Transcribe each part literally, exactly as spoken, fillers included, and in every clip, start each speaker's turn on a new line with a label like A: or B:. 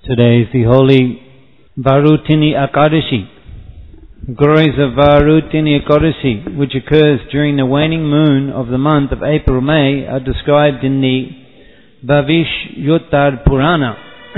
A: Today is the holy Varutini Ekadashi. Glories of Varutini Ekadashi, which occurs during the waning moon of the month of April-May, are described in the Bhavishyottara Purana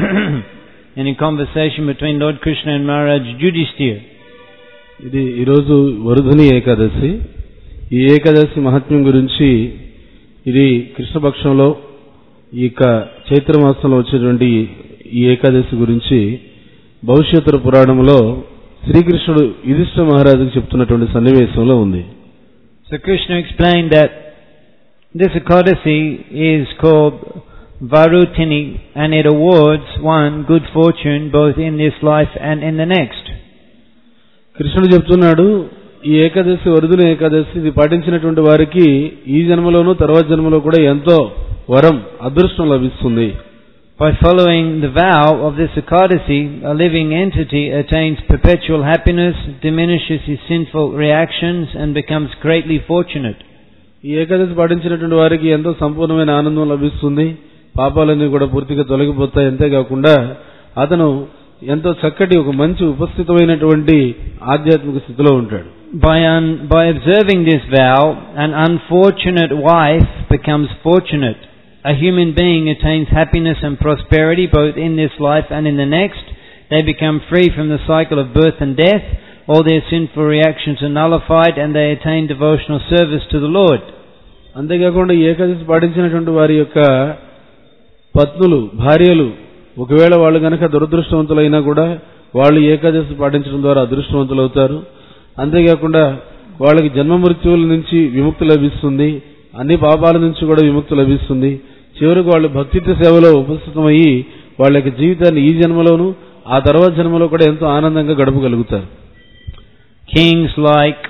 A: in a conversation between Lord Krishna and Maharaj Yudhishthira.
B: ఇది ఈరోజు వరుధని ఏకాదశి. ఈ ఏకాదశి మహాత్మ్యం గురించి ఇది కృష్ణపక్షంలో ఈ యొక్క చైత్రమాసంలో వచ్చేటువంటి ఈ ఏకాదశి గురించి భవిష్యోత్తర పురాణంలో శ్రీకృష్ణుడు యుధిష్ఠిర మహారాజుకు చెప్తున్నటువంటి సన్నివేశంలో ఉంది.
A: So Krishna explained that this Ekadashi is called Varutini and it awards one good fortune both in this life and in the next.
B: కృష్ణుడు చెప్తున్నాడు ఈ ఏకాదశి వరుధని ఏకాదశి ఇది పాటించినటువంటి వారికి ఈ జన్మలోనూ తర్వాత జన్మలో కూడా ఎంతో వరం అదృష్టం లభిస్తుంది.
A: By following the vow of this Ekadashi, a living entity attains perpetual happiness, diminishes his sinful reactions and becomes greatly fortunate.
B: ఈ ఏకాదశి పాటించినటువంటి వారికి ఎంతో సంపూర్ణమైన ఆనందం లభిస్తుంది. పాపాలన్నీ కూడా పూర్తిగా తొలగిపోతాయి. అంతేకాకుండా అతను ఎంతో చక్కటి ఒక మంచి ఉపస్థితమైనటువంటి ఆధ్యాత్మిక స్థితిలో ఉంటాడు.
A: By un, by observing this vow, an unfortunate wife becomes fortunate. A human being attains happiness and prosperity both in this life and in the next. They become free from the cycle of birth and death. All their sinful reactions are nullified and they attain devotional service to the Lord.
B: అంతేకాకుండా ఏకాదశి పాటించినటువంటి వారి యొక్క పత్నులు భార్యలు ఒకవేళ వాళ్ళు గనక దురదృష్టవంతులైనా కూడా వాళ్ళు ఏకాదశి పాటించడం ద్వారా అదృష్టవంతులు అవుతారు. అంతేకాకుండా వాళ్ళకి జన్మ మృత్యువుల నుంచి విముక్తి లభిస్తుంది. అన్ని పాపాల నుంచి కూడా విముక్తి లభిస్తుంది. చివరికి వాళ్ళు భక్తిత్వ సేవలో ఉపస్థితమయ్యి వాళ్ళ యొక్క జీవితాన్ని ఈ జన్మలోను ఆ తర్వాత జన్మలో కూడా ఎంతో ఆనందంగా గడపగలుగుతారు.
A: Kings like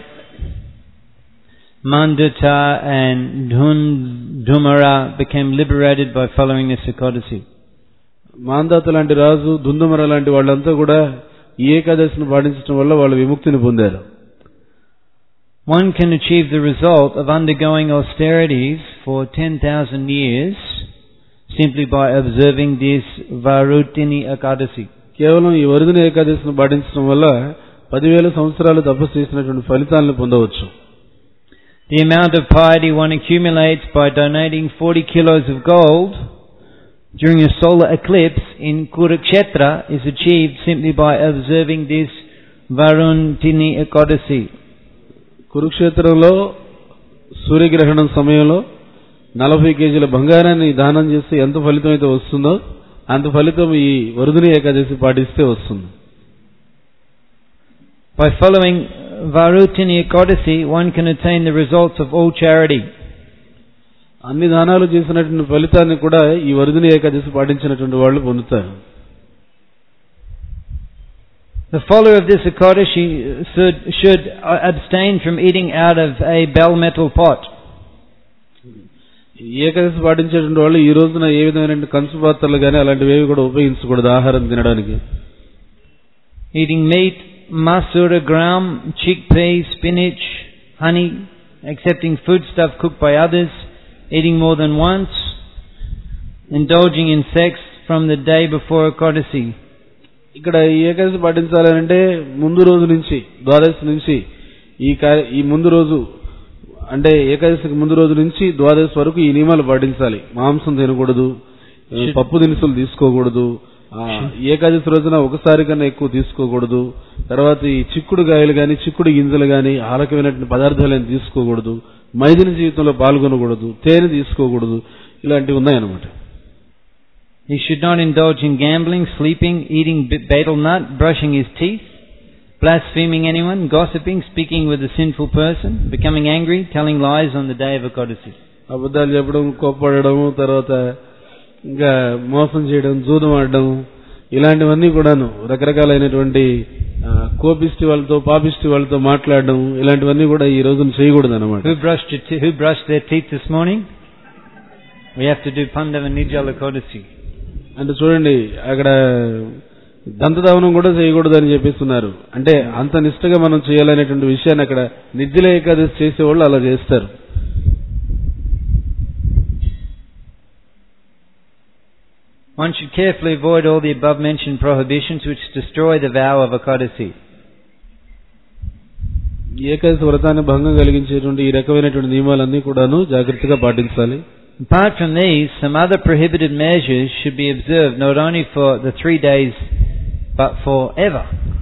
A: Mandata and Dhumara became liberated by following this Ekadashi.
B: మాందాత లాంటి రాజు, దుందుమర లాంటి వాళ్ళంతా కూడా ఈ ఏకాదశిని పాటించడం వల్ల వాళ్ళు విముక్తిని పొందారు.
A: One can achieve the result of undergoing austerities for ten thousand years simply by observing this Varutini Ekadashi.
B: కేవలం ఈ వరుధని ఏకాదశిని పాటించడం వల్ల పదివేల సంవత్సరాలు తపస్సు చేసినటువంటి ఫలితాలను పొందవచ్చు.
A: The amount of piety one accumulates by donating forty kilos of gold during a solar eclipse in Kurukshetra is achieved simply by observing this Varutini Ekadashi. కురుక్షేత్రంలో సూర్యగ్రహణం సమయంలో నలభై కేజీల బంగారాన్ని దానం చేస్తే ఎంత ఫలితం అయితే వస్తుందో అంత ఫలితం ఈ వరుధని ఏకాదశి పాటిస్తే వస్తుంది. By following Varutini Ekadashi, one can attain the results of all charity.
B: అన్ని దానాలు చేసినటువంటి ఫలితాన్ని కూడా ఈ వరుధని ఏకాదశి పాటించినటువంటి వాళ్ళు పొందుతారు.
A: The follower of this Ekadashi should, should abstain from eating out of a bell metal pot.
B: Ekadashi పాటించేటువంటి వాళ్ళు ఈ రోజున ఏ విధమైన కంచు పాత్రలు కానీ అలాంటివి ఏవి కూడా ఉపయోగించకూడదు ఆహారం తినడానికి.
A: Eating meat, masura, gram, chickpea, spinach, honey, accepting foodstuff cooked by others, eating more than once, indulging in sex from the day before Ekadashi.
B: ఇక్కడ ఈ ఏకాదశి పాటించాలంటే ముందు రోజు నుంచి ద్వాదశి నుంచి ఈ ఈ ముందు రోజు అంటే ఏకాదశికి ముందు రోజు నుంచి ద్వాదశి వరకు ఈ నియమాలు పాటించాలి. మాంసం తినకూడదు, పప్పు దినుసులు తీసుకోకూడదు, ఏకాదశి రోజున ఒకసారి కన్నా ఎక్కువ తీసుకోకూడదు, తర్వాత ఈ చిక్కుడు గాయలు గాని చిక్కుడు గింజలు గాని ఆరోగ్యమైనటువంటి పదార్థాలను తీసుకోకూడదు, మైదిన జీవితంలో పాల్గొనకూడదు, తేనె తీసుకోకూడదు, ఇలాంటివి ఉన్నాయన్నమాట.
A: He should not indulge in gambling, sleeping, eating betel nut, brushing his teeth, blaspheming anyone, gossiping, speaking with a sinful person, becoming angry, telling lies on the day of Ekadashi.
B: అబద్ధాలు చెప్పడం, కోప్పడడం, తర్వాత ఇంకా మోసం చేయడం, జూదం ఆడడం, ఇలాంటివన్నీ కూడాను రకరకాలైనటువంటి కోపిష్టి వాళ్ళతో పాపిష్టి వాళ్ళతో మాట్లాడడం, ఇలాంటివన్నీ కూడా ఈ రోజున చేయకూడదు అన్నమాట.
A: Who brushed who brushed their teeth this morning? We have to do Pandava Nirjala Ekadashi.
B: అంటే చూడండి అక్కడ దంతధావనం కూడా చేయకూడదు అని చెప్పిస్తున్నారు. అంటే అంత నిష్ఠగా మనం చేయాలనేటువంటి విషయాన్ని అక్కడ నిర్జల ఏకాదశి చేసేవాళ్ళు అలా చేస్తారు.
A: One should carefully avoid all the above mentioned prohibitions which destroy the vow of Ekadasi.
B: Ekadashi వ్రతాన్ని భంగం కలిగించేటువంటి ఈ రకమైనటువంటి నియమాలన్నీ కూడాను జాగ్రత్తగా పాటించాలి.
A: Apart from these, some other prohibited measures should be observed not only for the three days but forever.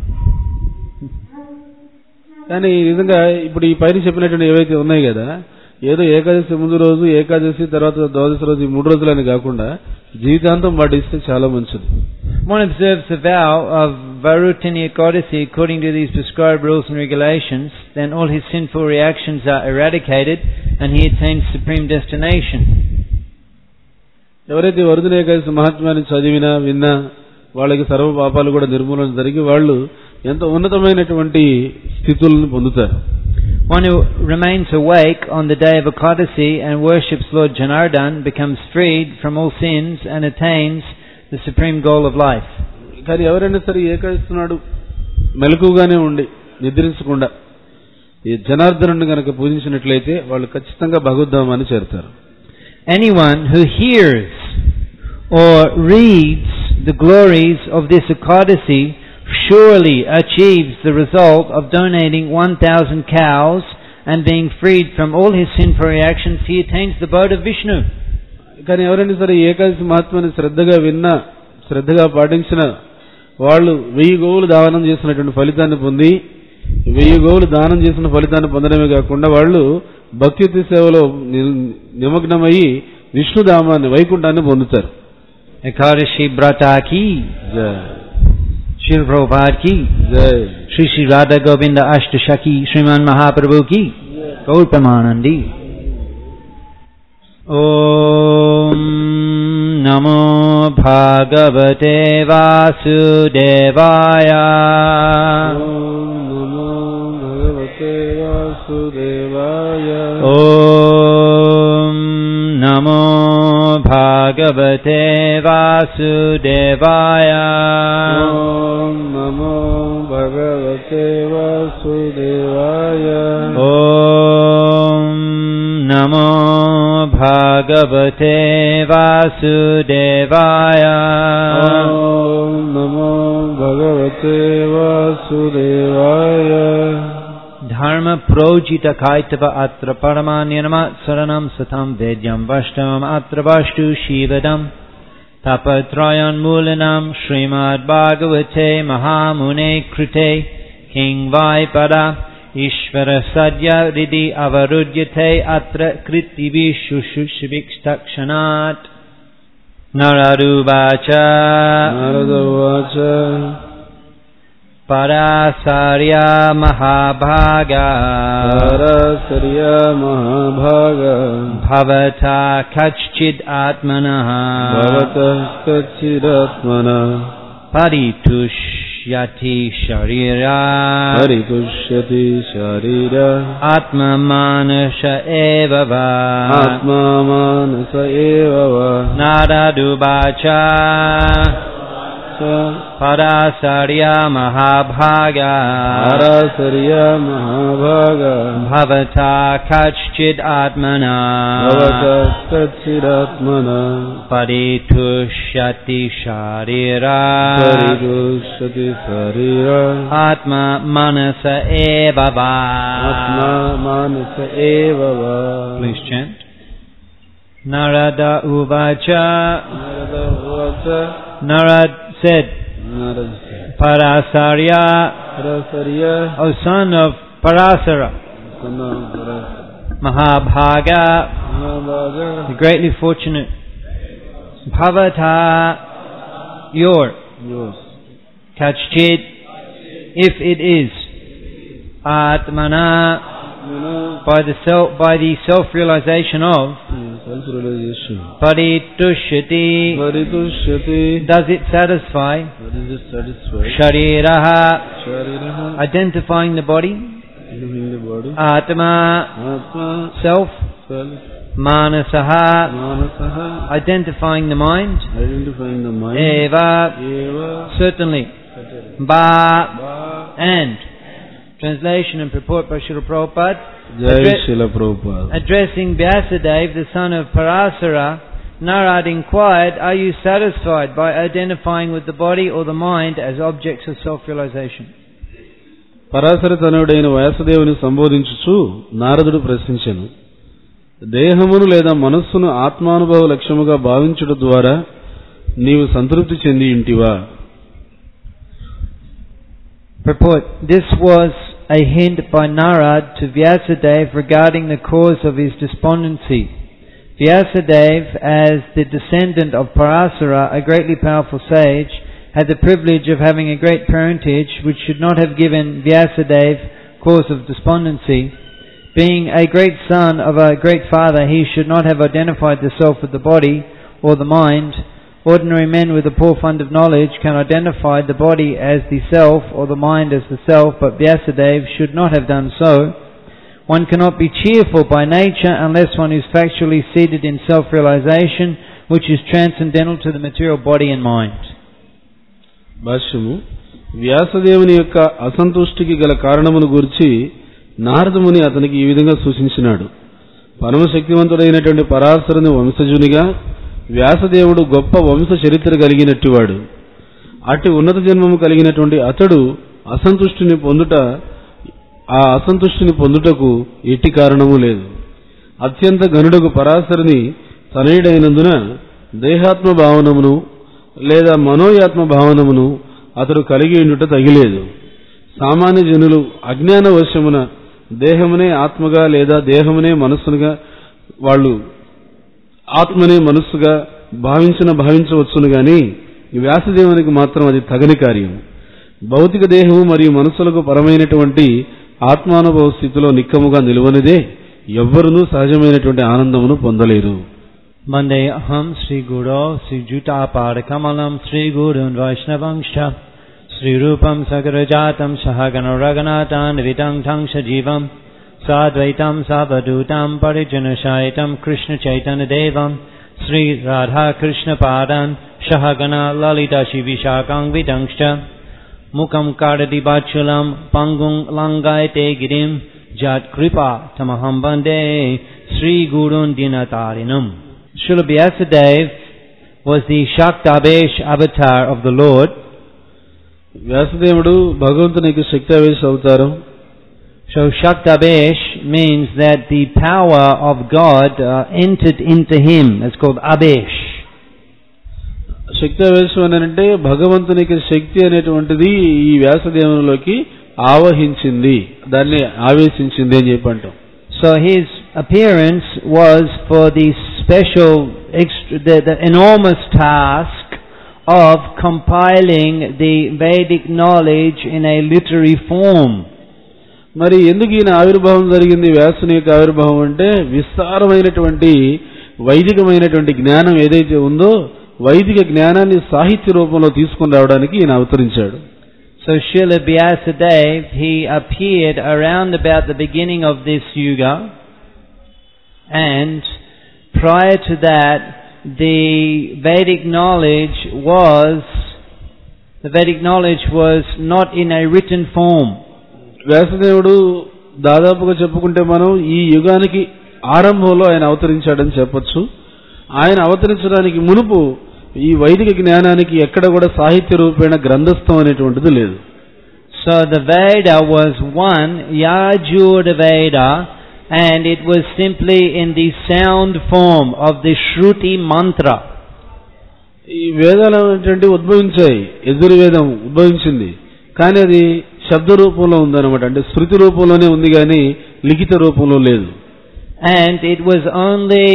B: కానీ నిజంగా ఇప్పుడు ఈ పైన చెప్పినటువంటి ఏవైతే ఉన్నాయి కదా, ఏదో ఏకాదశి ముందు రోజు, ఏకాదశి తర్వాత ద్వాదశి రోజు, ఈ మూడు రోజులని కాకుండా జీవితాంతం పాటిస్తే చాలా మంచిది.
A: One observes the vow of Varutini Ekadasi according to these prescribed rules and regulations, then all his sinful reactions are eradicated and he attains supreme destination.
B: ఎవరైతే వరుదిని ఏకాదశి మహాత్మ్యాన్ని చదివినా విన్నా వాళ్ళకి సర్వ పాపాలు కూడా నిర్మూలన జరిగి వాళ్ళు ఎంతో ఉన్నతమైనటువంటి స్థితులను పొందుతారు.
A: One who remains awake on the day of Ekadasi and worships Lord Janardhan becomes freed from all sins and attains the supreme goal of life.
B: కానీ ఎవరైనా సరే ఏకాదశి నాడు మెలకుగానే ఉండి నిద్రించకుండా ఈ జనార్దనుని కనుక పూజించినట్లయితే వాళ్ళు ఖచ్చితంగా భగవద్ధామాన్ని చేరుతారు.
A: Anyone who hears or reads the glories of this Ekadasi surely achieves the result of donating one thousand cows and being freed from all his sinful reactions. He attains the abode of Vishnu.
B: కానీ ఎవరైనా సరే ఏకాదశి మహాత్మ్యాన్ని శ్రద్ధగా విన్నా, శ్రద్ధగా పాటించిన వాళ్ళు వెయ్యి గోవులు దానం చేసినటువంటి ఫలితాన్ని పొంది, వెయ్యి గోవులు దానం చేసిన ఫలితాన్ని పొందడమే కాకుండా వాళ్ళు భక్తి సేవలో నిమగ్నమయ్యి విష్ణుధామాన్ని, వైకుంఠాన్ని పొందుతారు.
A: Ekadashi Brata ki
B: జై,
A: Shri Prabhupada ki
B: జై,
A: Shri Shri Radha Govinda Ashtashaki Sriman Mahaprabhu ki Gaur Pramanandi. Om Namo Bhagavate Vasudevaya.
B: Om Namo Bhagavate Vasudevaya.
A: Om Namo Bhagavate Vasudevaya.
B: Om Namo Bhagavate Vasudevaya.
A: Om Namo Bhagavate Vasudevaya.
B: Om Namo Bhagavate Vasudevaya.
A: Dharma projita kaitava atra paramanyanama saranam satam vedyam vashtam atra vashtu shivadam tapatrayan mulanam Srimad Bhagavate Mahamune krite king vaipada Ishvara sadya ridi avarudyate atra kritivi shushushvikstakshanaat. Naraduvacha
B: Naradavacha
A: Parasarya Mahabhaga
B: Parasarya Mahabhaga
A: Bhavata Kachchid Atmanaha
B: Bhavata Kachiratmana
A: Paritushyati Sharira
B: Paritushyati Sharira
A: Atma Manasha Evava
B: Atma Manasa Evava
A: Naradubacha Parasarya Mahabhaga
B: Parasarya Mahabhaga
A: Bhavata Kachchid Atmana
B: Bhavata Kachiratmana
A: Paritushyati Sharira
B: Paritushyati Sharira
A: Atma Manasa Evava.
B: Atma Manasa Evava.
A: Please chant. Narada Uvacha.
B: Narada Uvacha.
A: Narad said,
B: Narada
A: Parasarya,
B: Parasarya,
A: O son of Parasara,
B: son of Parasara,
A: Mahabhaga,
B: Mahabhaga,
A: the greatly fortunate, Bhavata, your,
B: yours,
A: Kachchid, if it is, Atmana,
B: you know,
A: by the self, by the self-realization of,
B: self-realization,
A: Paritushyati,
B: Paritushyati,
A: does it satisfy,
B: what is it satisfied?
A: Shariraha,
B: Shariraha,
A: identifying the body,
B: living the body,
A: Atma,
B: Atma,
A: self,
B: self,
A: Manasaha,
B: Manasaha,
A: identifying the mind,
B: identifying the mind,
A: Eva,
B: Eva,
A: certainly, Ba,
B: Ba,
A: and. Translation and purport by Srila Prabhupada.
B: Jai Srila Prabhupada.
A: Addressing Vyasadeva, the son of Parasara, Narad inquired, "Are you satisfied by identifying with the body or the mind as objects of self-realization?"
B: Parashara తనయుడైన వ్యాసదేవుని సంబోధించుచు నారదుడు ప్రశ్నించెను, దేహమును లేదా మనస్సును ఆత్మానుభవ లక్ష్యముగా భావించుట ద్వారా నీవు సంతృప్తి చెంది ఇంటివా?
A: Purport: This was a hint by Narad to Vyasadeva regarding the cause of his despondency. Vyasadeva, as the descendant of Parasara, a greatly powerful sage, had the privilege of having a great parentage which should not have given Vyasadeva cause of despondency. Being a great son of a great father, he should not have identified the self with the body or the mind. Ordinary men with a poor fund of knowledge can identify the body as the self or the mind as the self, but Vyasadeva should not have done so. One cannot be cheerful by nature unless one is factually seated in self-realization, which is transcendental to the material body and mind.
B: భాష్యము: వ్యాసదేవుని యొక్క అసంతుష్టికి గల కారణమును గురించి నారదముని అతనికి ఈ విధంగా సూచించినాడు. పరమశక్తివంతుడైనటువంటి పరాశరుని వంశజునిగా వ్యాసదేవుడు గొప్ప వంశ చరిత్ర కలిగినట్టువాడు. అటు ఉన్నత జన్మము కలిగినటువంటి అతడు అసంతుష్టిని పొందుట ఆ అసంతుష్టిని పొందుటకు ఎట్టి కారణము లేదు. అత్యంత గనుడకు పరాశరుని తనయుడైనందున దేహాత్మ భావనమును లేదా మనోయాత్మ భావనమును అతడు కలిగి ఉండుట తగిలేదు. సామాన్య జనులు అజ్ఞాన వశమున దేహమునే ఆత్మగా లేదా దేహమునే మనస్సుగా వాళ్ళు ఆత్మనే మనస్సుగా భావించిన భావించవచ్చును గాని వ్యాసదేవునికి మాత్రం అది తగని కార్యం. భౌతిక దేహము మరియు మనస్సులకు పరమైనటువంటి ఆత్మానుభవ స్థితిలో నిక్కముగా నిలువనిదే ఎవ్వరునూ సహజమైనటువంటి ఆనందమును పొందలేరు.
A: Mandeham Sri Guru Sri Jutapada Kamalam Sri Gurun Vaishnavangsha Sri Rupam Sagarajatam Sahagana Raganatan Vidang Tangsha Jivam Sadvaitam Savadutam Parijanashaitam Krishna Chaitanya Devam Sri Radha Krishna Padan Sahagana Lalita Shivishakang Vidangsha Mukam Kadadi Bachulam Pangung Langaite Girim Jat Kripa Tamaham Bande Sri Gurun Dinatarinam. Srila Vyasadeva was the Shaktabesh avatar of the Lord.
B: వ్యాసదేవుడు భగవంతుని యొక్క శక్తావేశ అవతారం.
A: So Shaktabesh means that the power of God uh, entered into him. It's called Abesh.
B: శక్తావేశం అని అంటే భగవంతుని యొక్క శక్తి అనేటువంటిది ఈ వ్యాసదేవునిలోకి ఆవహించింది, దాన్ని ఆవేశించింది అని చెప్పి అంటాం.
A: So his appearance was for the special, extra, the, the enormous task of compiling the Vedic knowledge in a literary form.
B: మరి ఎందుకు ఈయన ఆవిర్భావం జరిగింది? వ్యాసుని యొక్క ఆవిర్భావం అంటే విస్తారమైనటువంటి వైదికమైనటువంటి జ్ఞానం ఏదైతే ఉందో వైదిక జ్ఞానాన్ని సాహిత్య రూపంలో తీసుకుని రావడానికి ఈయన అవతరించాడు.
A: So Srila Vyasadeva, he appeared around about the beginning of this yuga, and prior to that the Vedic knowledge was the Vedic knowledge was not in a written form.
B: వ్యాసదేవుడు దాదాపుగా చెప్పుకుంటే మనం ఈ యుగానికి ఆరంభంలో ఆయన అవతరించాడని చెప్పొచ్చు. ఆయన అవతరించడానికి మునుపు ఈ వైదిక జ్ఞానానికి ఎక్కడ కూడా సాహిత్య రూపేణ గ్రంథస్థం అనేటువంటిది లేదు.
A: So the Veda was one Yajur Veda, and it was simply in the sound form of the Shruti mantra.
B: ఈ వేదాలు అనేటువంటి ఉద్భవించాయి, యజుర్వేదం ఉద్భవించింది, కానీ అది శబ్ద రూపంలో ఉందన్నమాట, అంటే శృతి రూపంలోనే ఉంది కానీ లిఖిత రూపంలో లేదు.
A: And it was only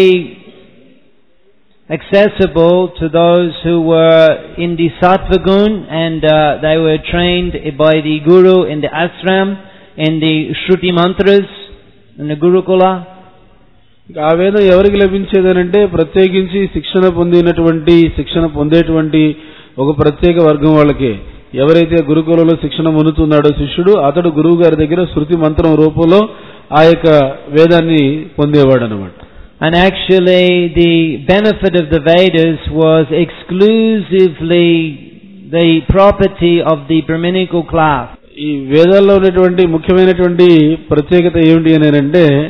A: accessible to those who were in the Sattva Gun, and uh, they were trained by the Guru in the ashram, in the Shruti mantras, in the Gurukula.
B: ఆ వేదం ఎవరికి లభించేదనంటే ప్రత్యేకించి శిక్షణ పొందినటువంటి శిక్షణ పొందేటువంటి ఒక ప్రత్యేక వర్గం వాళ్ళకి. ఎవరైతే గురుకులంలో శిక్షణ పొందుతున్నాడో శిష్యుడు, అతడు గురువు గారి దగ్గర శృతి మంత్రం రూపంలో ఆ యొక్క వేదాన్ని పొందేవాడు అన్నమాట.
A: And actually the benefit of the Vedas was exclusively the property of the Brahminical class.
B: ఈ వేదాల్లో ఉన్నటువంటి ముఖ్యమైనటువంటి ప్రత్యేకత ఏమిటి అని అంటే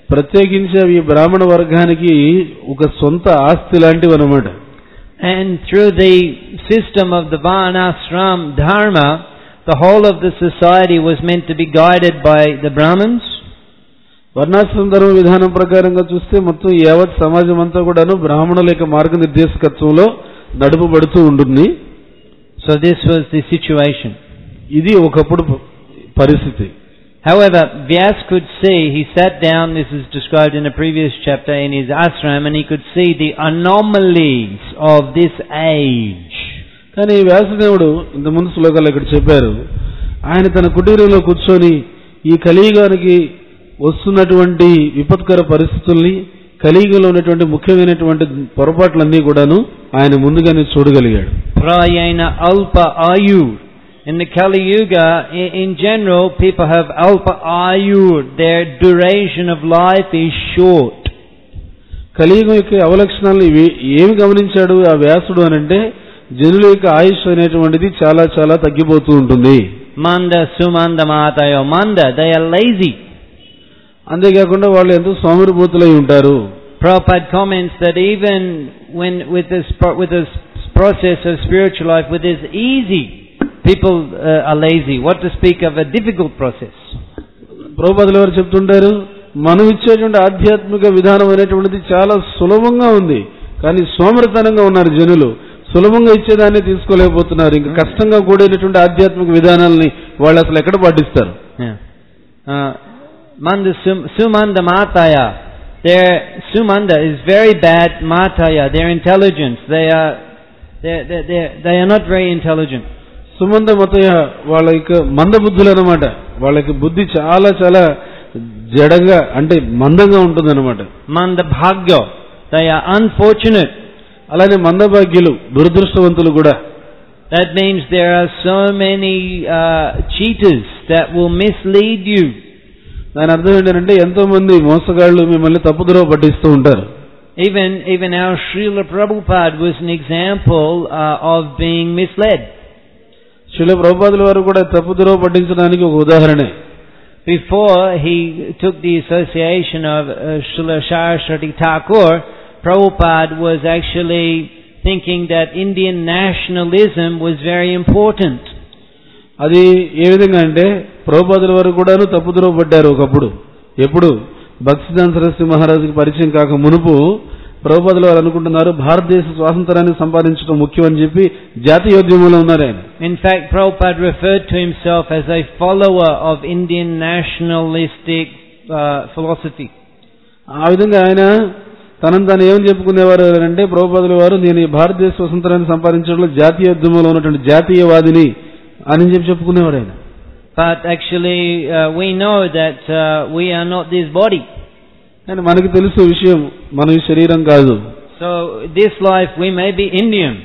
B: ప్రత్యేకించి అవి బ్రాహ్మణ వర్గానికి ఒక సొంత ఆస్తి లాంటివి అన్నమాట.
A: And through the system of the Varnashram Dharma, the whole of the society was meant to be guided by the Brahmins.
B: వర్ణాశ్రమ ధర్మ విధానం ప్రకారంగా చూస్తే మొత్తం యావత్ సమాజం అంతా కూడాను బ్రాహ్మణుల యొక్క మార్గనిర్దేశకత్వంలో నడుపబడుతూ ఉంటుంది.
A: So this was the situation.
B: ఇది ఒకప్పుడు పరిస్థితి.
A: However, Vyas could see, he sat down, this is described in a previous chapter, in his ashram, and he could see the anomalies of this age.
B: కానీ వ్యాసదేవుడు ఇంత ముందు శ్లోకాలు ఇక్కడ చెప్పారు, ఆయన తన కుటీరంలో కూర్చొని ఈ కలియుగానికి వస్తున్నటువంటి విపత్కర పరిస్థితుల్ని, కలియుగంలో ఉన్నటువంటి ముఖ్యమైనటువంటి పొరపాట్లన్నీ కూడాను ఆయన ముందుగానే చూడగలిగాడు.
A: Prayena alpa ayu. In the Kali Yuga, in general, people have alpa ayur. Their duration of life is short.
B: కలియుగం యొక్క అవలక్షణాలను ఏమి గమనించాడు ఆ వ్యాసుడు అనంటే, జనుల యొక్క ఆయుష్ అనేటువంటిది చాలా చాలా తగ్గిపోతూ ఉంటుంది.
A: Manda sumanda matayo manda. They are lazy.
B: అంతేకాకుండా వాళ్ళు ఎంతో సోమరిపోతులై ఉంటారు.
A: Prabhupada comments that even when with this with this process of spiritual life, with this easy, people uh, are lazy. What to speak of a difficult process?
B: ప్రభుపాదుల వారు చెప్తుంటారు, మనం ఇచ్చేటువంటి ఆధ్యాత్మిక విధానం అనేటువంటిది చాలా సులభంగా ఉంది, కానీ సోమరితనంగా ఉన్నారు జనులు. సులభంగా ఇచ్చేదాన్ని తీసుకోలేకపోతున్నారు. ఇంకా కష్టంగా కూడినటువంటి ఆధ్యాత్మిక విధానాలని వాళ్ళు అసలు ఎక్కడ పాటిస్తారు?
A: Manda sumanda mataya. Their sumanda is very bad mataya. Their intelligence, they are they they they are not very intelligent.
B: సుమంద మతయ వాళ్ళ యొక్క మందబుద్ధులు అన్నమాట. వాళ్ళకి బుద్ధి చాలా చాలా జడంగా అంటే మందంగా ఉంటుంది అన్నమాట.
A: మంద భాగ్య, they are unfortunate.
B: అలానే మందభాగ్యులు, దురదృష్టవంతులు కూడా.
A: That means there are so many uh, cheaters that will mislead you.
B: దాని అర్థం ఏంటంటే ఎంతో మంది మోసగాళ్ళు మిమ్మల్ని తప్పుదోవ పట్టిస్తూ ఉంటారు.
A: Even even our Srila Prabhupada was an example uh, of being misled.
B: Srila ప్రభుపాదుల వారు కూడా తప్పుదోవ పట్టించడానికి ఒక ఉదాహరణే.
A: Before he took the association of uh, Srila Saraswati Thakur, Prabhupada was actually thinking that Indian nationalism was very important.
B: అది ఏ విధంగా అంటే ప్రభుపాదుల వారు కూడాను తప్పుదోవ పడ్డారు ఒకప్పుడు. ఎప్పుడు భక్తిసిద్ధాంత సరస్వతి మహారాజుకి పరిచయం కాక మునుపు ప్రభుపాదుల వారు అనుకుంటున్నారు భారతదేశ స్వాతంత్రాన్ని సంపాదించడం ముఖ్యం అని చెప్పి జాతీయోద్యమంలో ఉన్నారు ఆయన.
A: In fact, Prabhupada referred to himself as a follower of Indian nationalistic uh, philosophy.
B: ఆ విధంగా ఆయన తనను తాను ఏమని చెప్పుకునేవారు అంటే, ప్రభుపాదుల వారు నేను ఈ భారతదేశ స్వతంత్రాన్ని సంపాదించడంలో జాతీయోద్యమంలో ఉన్నటువంటి జాతీయవాదిని అని చెప్పి చెప్పుకునేవారు ఆయన.
A: But actually uh, we know that uh, we are not this body.
B: కానీ మనకి తెలుసు విషయం, మన ఈ శరీరం కాదు.
A: So this life we may be Indian.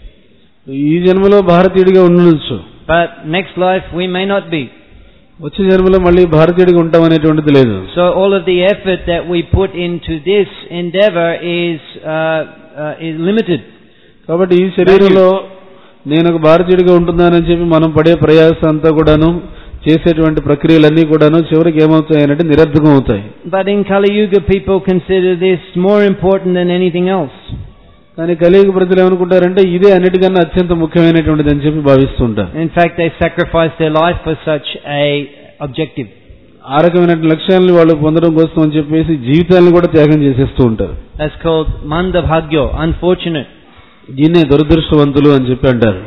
B: ఈ జన్మలో భారతీయుడిగా ఉండొచ్చు.
A: But next life we may not be.
B: వచ్చే జన్మలో మళ్ళీ భారతీయుడిగా ఉంటాం అనేటువంటిది లేదు.
A: So all of the effort that we put into this endeavor is uh, uh, is limited.
B: కాబట్టి ఈ శరీరంలో నేను ఒక భారతీయుడిగా ఉంటున్నానని చెప్పి మనం పడే ప్రయాసం అంతా కూడాను, చేసేటువంటి ప్రక్రియలన్నీ కూడాను చివరికి ఏమవుతాయనంటే నిరర్థకం అవుతాయి.
A: But in Kali Yuga people consider this more important than anything else.
B: కానీ కలియుగ ప్రజలు ఏమనుకుంటారంటే ఇదే అన్నిటికన్నా అత్యంత ముఖ్యమైనటువంటిది అని చెప్పి భావిస్తుంటారు.
A: In fact, they sacrifice their life for such a objective.
B: ఆ రకమైన లక్ష్యాలను వాళ్ళు పొందడం కోసం అని చెప్పేసి జీవితాలను కూడా త్యాగం చేసేస్తూ ఉంటారు.
A: That's called manda bhagyo, unfortunate.
B: దీన్నే దురదృష్టవంతులు అని చెప్పి అంటారు.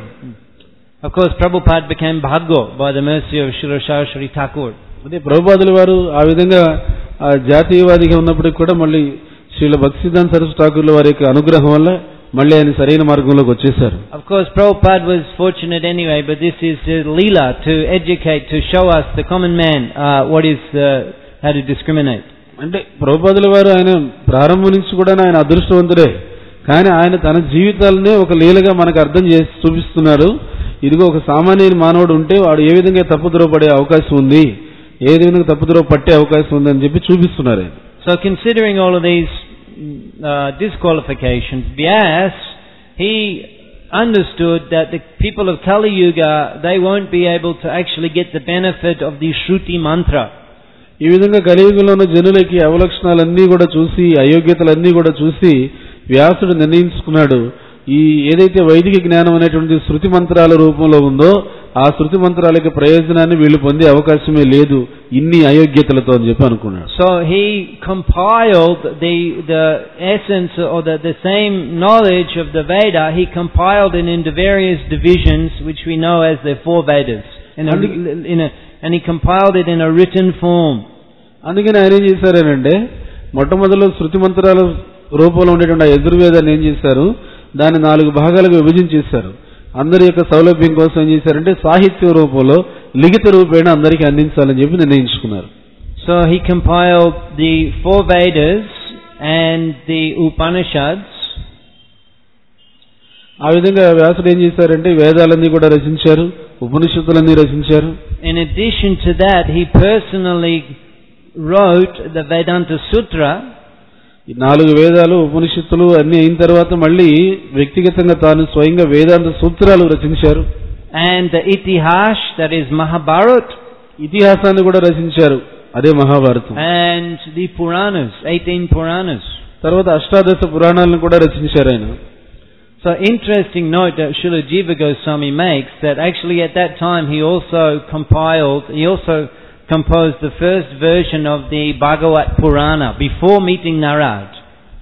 A: Of course, Prabhupada became bhagyo by the mercy of Srila Saraswati Thakur.
B: అదే ప్రభుపాదుల వారు ఆ విధంగా ఆ జాతీయవాదిగా ఉన్నప్పటికీ కూడా మళ్ళీ శ్రీల భక్తిసిద్ధాంత సరస్వతి ఠాకూర్ల వారి యొక్క అనుగ్రహం వల్ల మళ్ళీ ఆయన సరైన మార్గంలోకి వచ్చేసారు.
A: Of course, Prabhupada was fortunate anyway, but this is uh, Leela to educate, to show us the common man uh, what is uh, how to discriminate.
B: అంటే ప్రభుపాదుల వారు ఆయన ప్రారంభం నుంచి కూడా ఆయన అదృష్టవంతుడే, కానీ ఆయన తన జీవితాలనే ఒక లీలగా మనకు అర్థం చేసి చూపిస్తున్నారు. ఇదిగో ఒక సామాన్య మానవుడు ఉంటే వాడు ఏ విధంగా తప్పుదోవ పడే అవకాశం ఉంది, ఏ విధంగా తప్పుదోవ పట్టే అవకాశం ఉంది అని చెప్పి చూపిస్తున్నారు.
A: So considering all of these uh, disqualifications, Vyas, he understood that the people of Kali Yuga, they won't be able to actually get the benefit of the Shruti mantra.
B: ఈ విధంగా కలియుగంలో ఉన్న జనులకి అవలక్షణాలన్నీ కూడా చూసి అయోగ్యతలన్నీ కూడా చూసి వ్యాసుడు నిర్ణయించుకున్నాడు, ఈ ఏదైతే వైదిక జ్ఞానం అనేటువంటి శృతి మంత్రాల రూపంలో ఉందో ఆ శృతి మంత్రాలకి ప్రయోజనాన్ని వీళ్ళు పొందే అవకాశమే లేదు ఇన్ని అయోగ్యతలతో అని చెప్పి అనుకున్నాడు.
A: So he compiled the the essence or the the same knowledge of the Veda. He compiled it into various divisions, which we know as the four Vedas. In a, in a, and he compiled it in a written form.
B: అందుకని ఆయన ఏం చేశారంటే మొట్టమొదటిలో శృతి మంత్రాల రూపంలో ఉండేటువంటి ఆ యజుర్వేదాన్ని ఏం చేశారు, దాన్ని నాలుగు భాగాలుగా విభజించేశారు. అందరి యొక్క సౌలభ్యం కోసం ఏం చేశారంటే సాహిత్య రూపంలో లిఖిత రూపేణ అందరికీ అందించాలని చెప్పి నిర్ణయించుకున్నారు.
A: So he compiled the four Vedas and the Upanishads.
B: ఆ విధంగా వ్యాసుడు ఏం చేశారంటే వేదాలన్నీ కూడా రచించారు, ఉపనిషత్తులన్నీ రచించారు.
A: In addition to that, he personally wrote the Vedanta Sutra.
B: ఈ నాలుగు వేదాలు ఉపనిషత్తులు అన్ని అయిన తర్వాత మళ్ళీ వ్యక్తిగతంగా తాను స్వయంగా వేదాంత సూత్రాలు రచించారు.
A: And the Itihas, that is Mahabharata.
B: ఇతిహాసాన్ని కూడా రచించారు, అదే Mahabharatam.
A: And the Puranas, eighteen Puranas.
B: తర్వాత అష్టాదశ పురాణాలను కూడా రచించారు ఆయన.
A: So interesting note that Srila Jiva Goswami makes, that actually at that time he also compiled, he also composed the first version of the Bhagavat Purana before meeting Narad.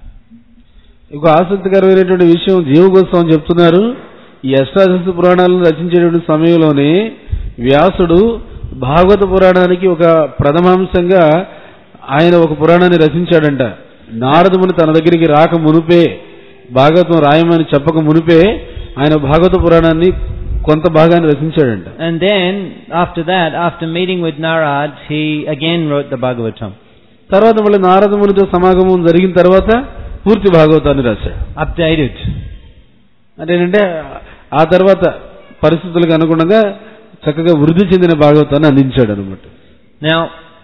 B: ఒక ఆసక్తికరమైనటువంటి విషయం జీవ గోస్వామి చెప్తున్నారు, ఈ అష్టాదశ పురాణాలను రచించేటువంటి సమయంలోనే వ్యాసుడు భాగవత పురాణానికి ఒక ప్రథమాంశంగా ఆయన ఒక పురాణాన్ని రచించాడంట. నారదుముని తన దగ్గరికి రాక మునుపే, భాగవతం రాయమని చెప్పక మునుపే ఆయన భాగవత పురాణాన్ని కొంత భాగాన్ని రచించాడంట.
A: And then after that, after meeting with Narad, he again wrote the Bhagavatam.
B: తర్వాత మళ్ళీ నారదమునితో సమాగమం జరిగిన తర్వాత పూర్తి భాగవతాన్ని రాశాడు.
A: Updated.
B: అంటే ఆ తర్వాత పరిస్థితులకు అనుగుణంగా చక్కగా వృద్ధి చెందిన భాగవతాన్ని అందించాడు అన్నమాట.
A: Now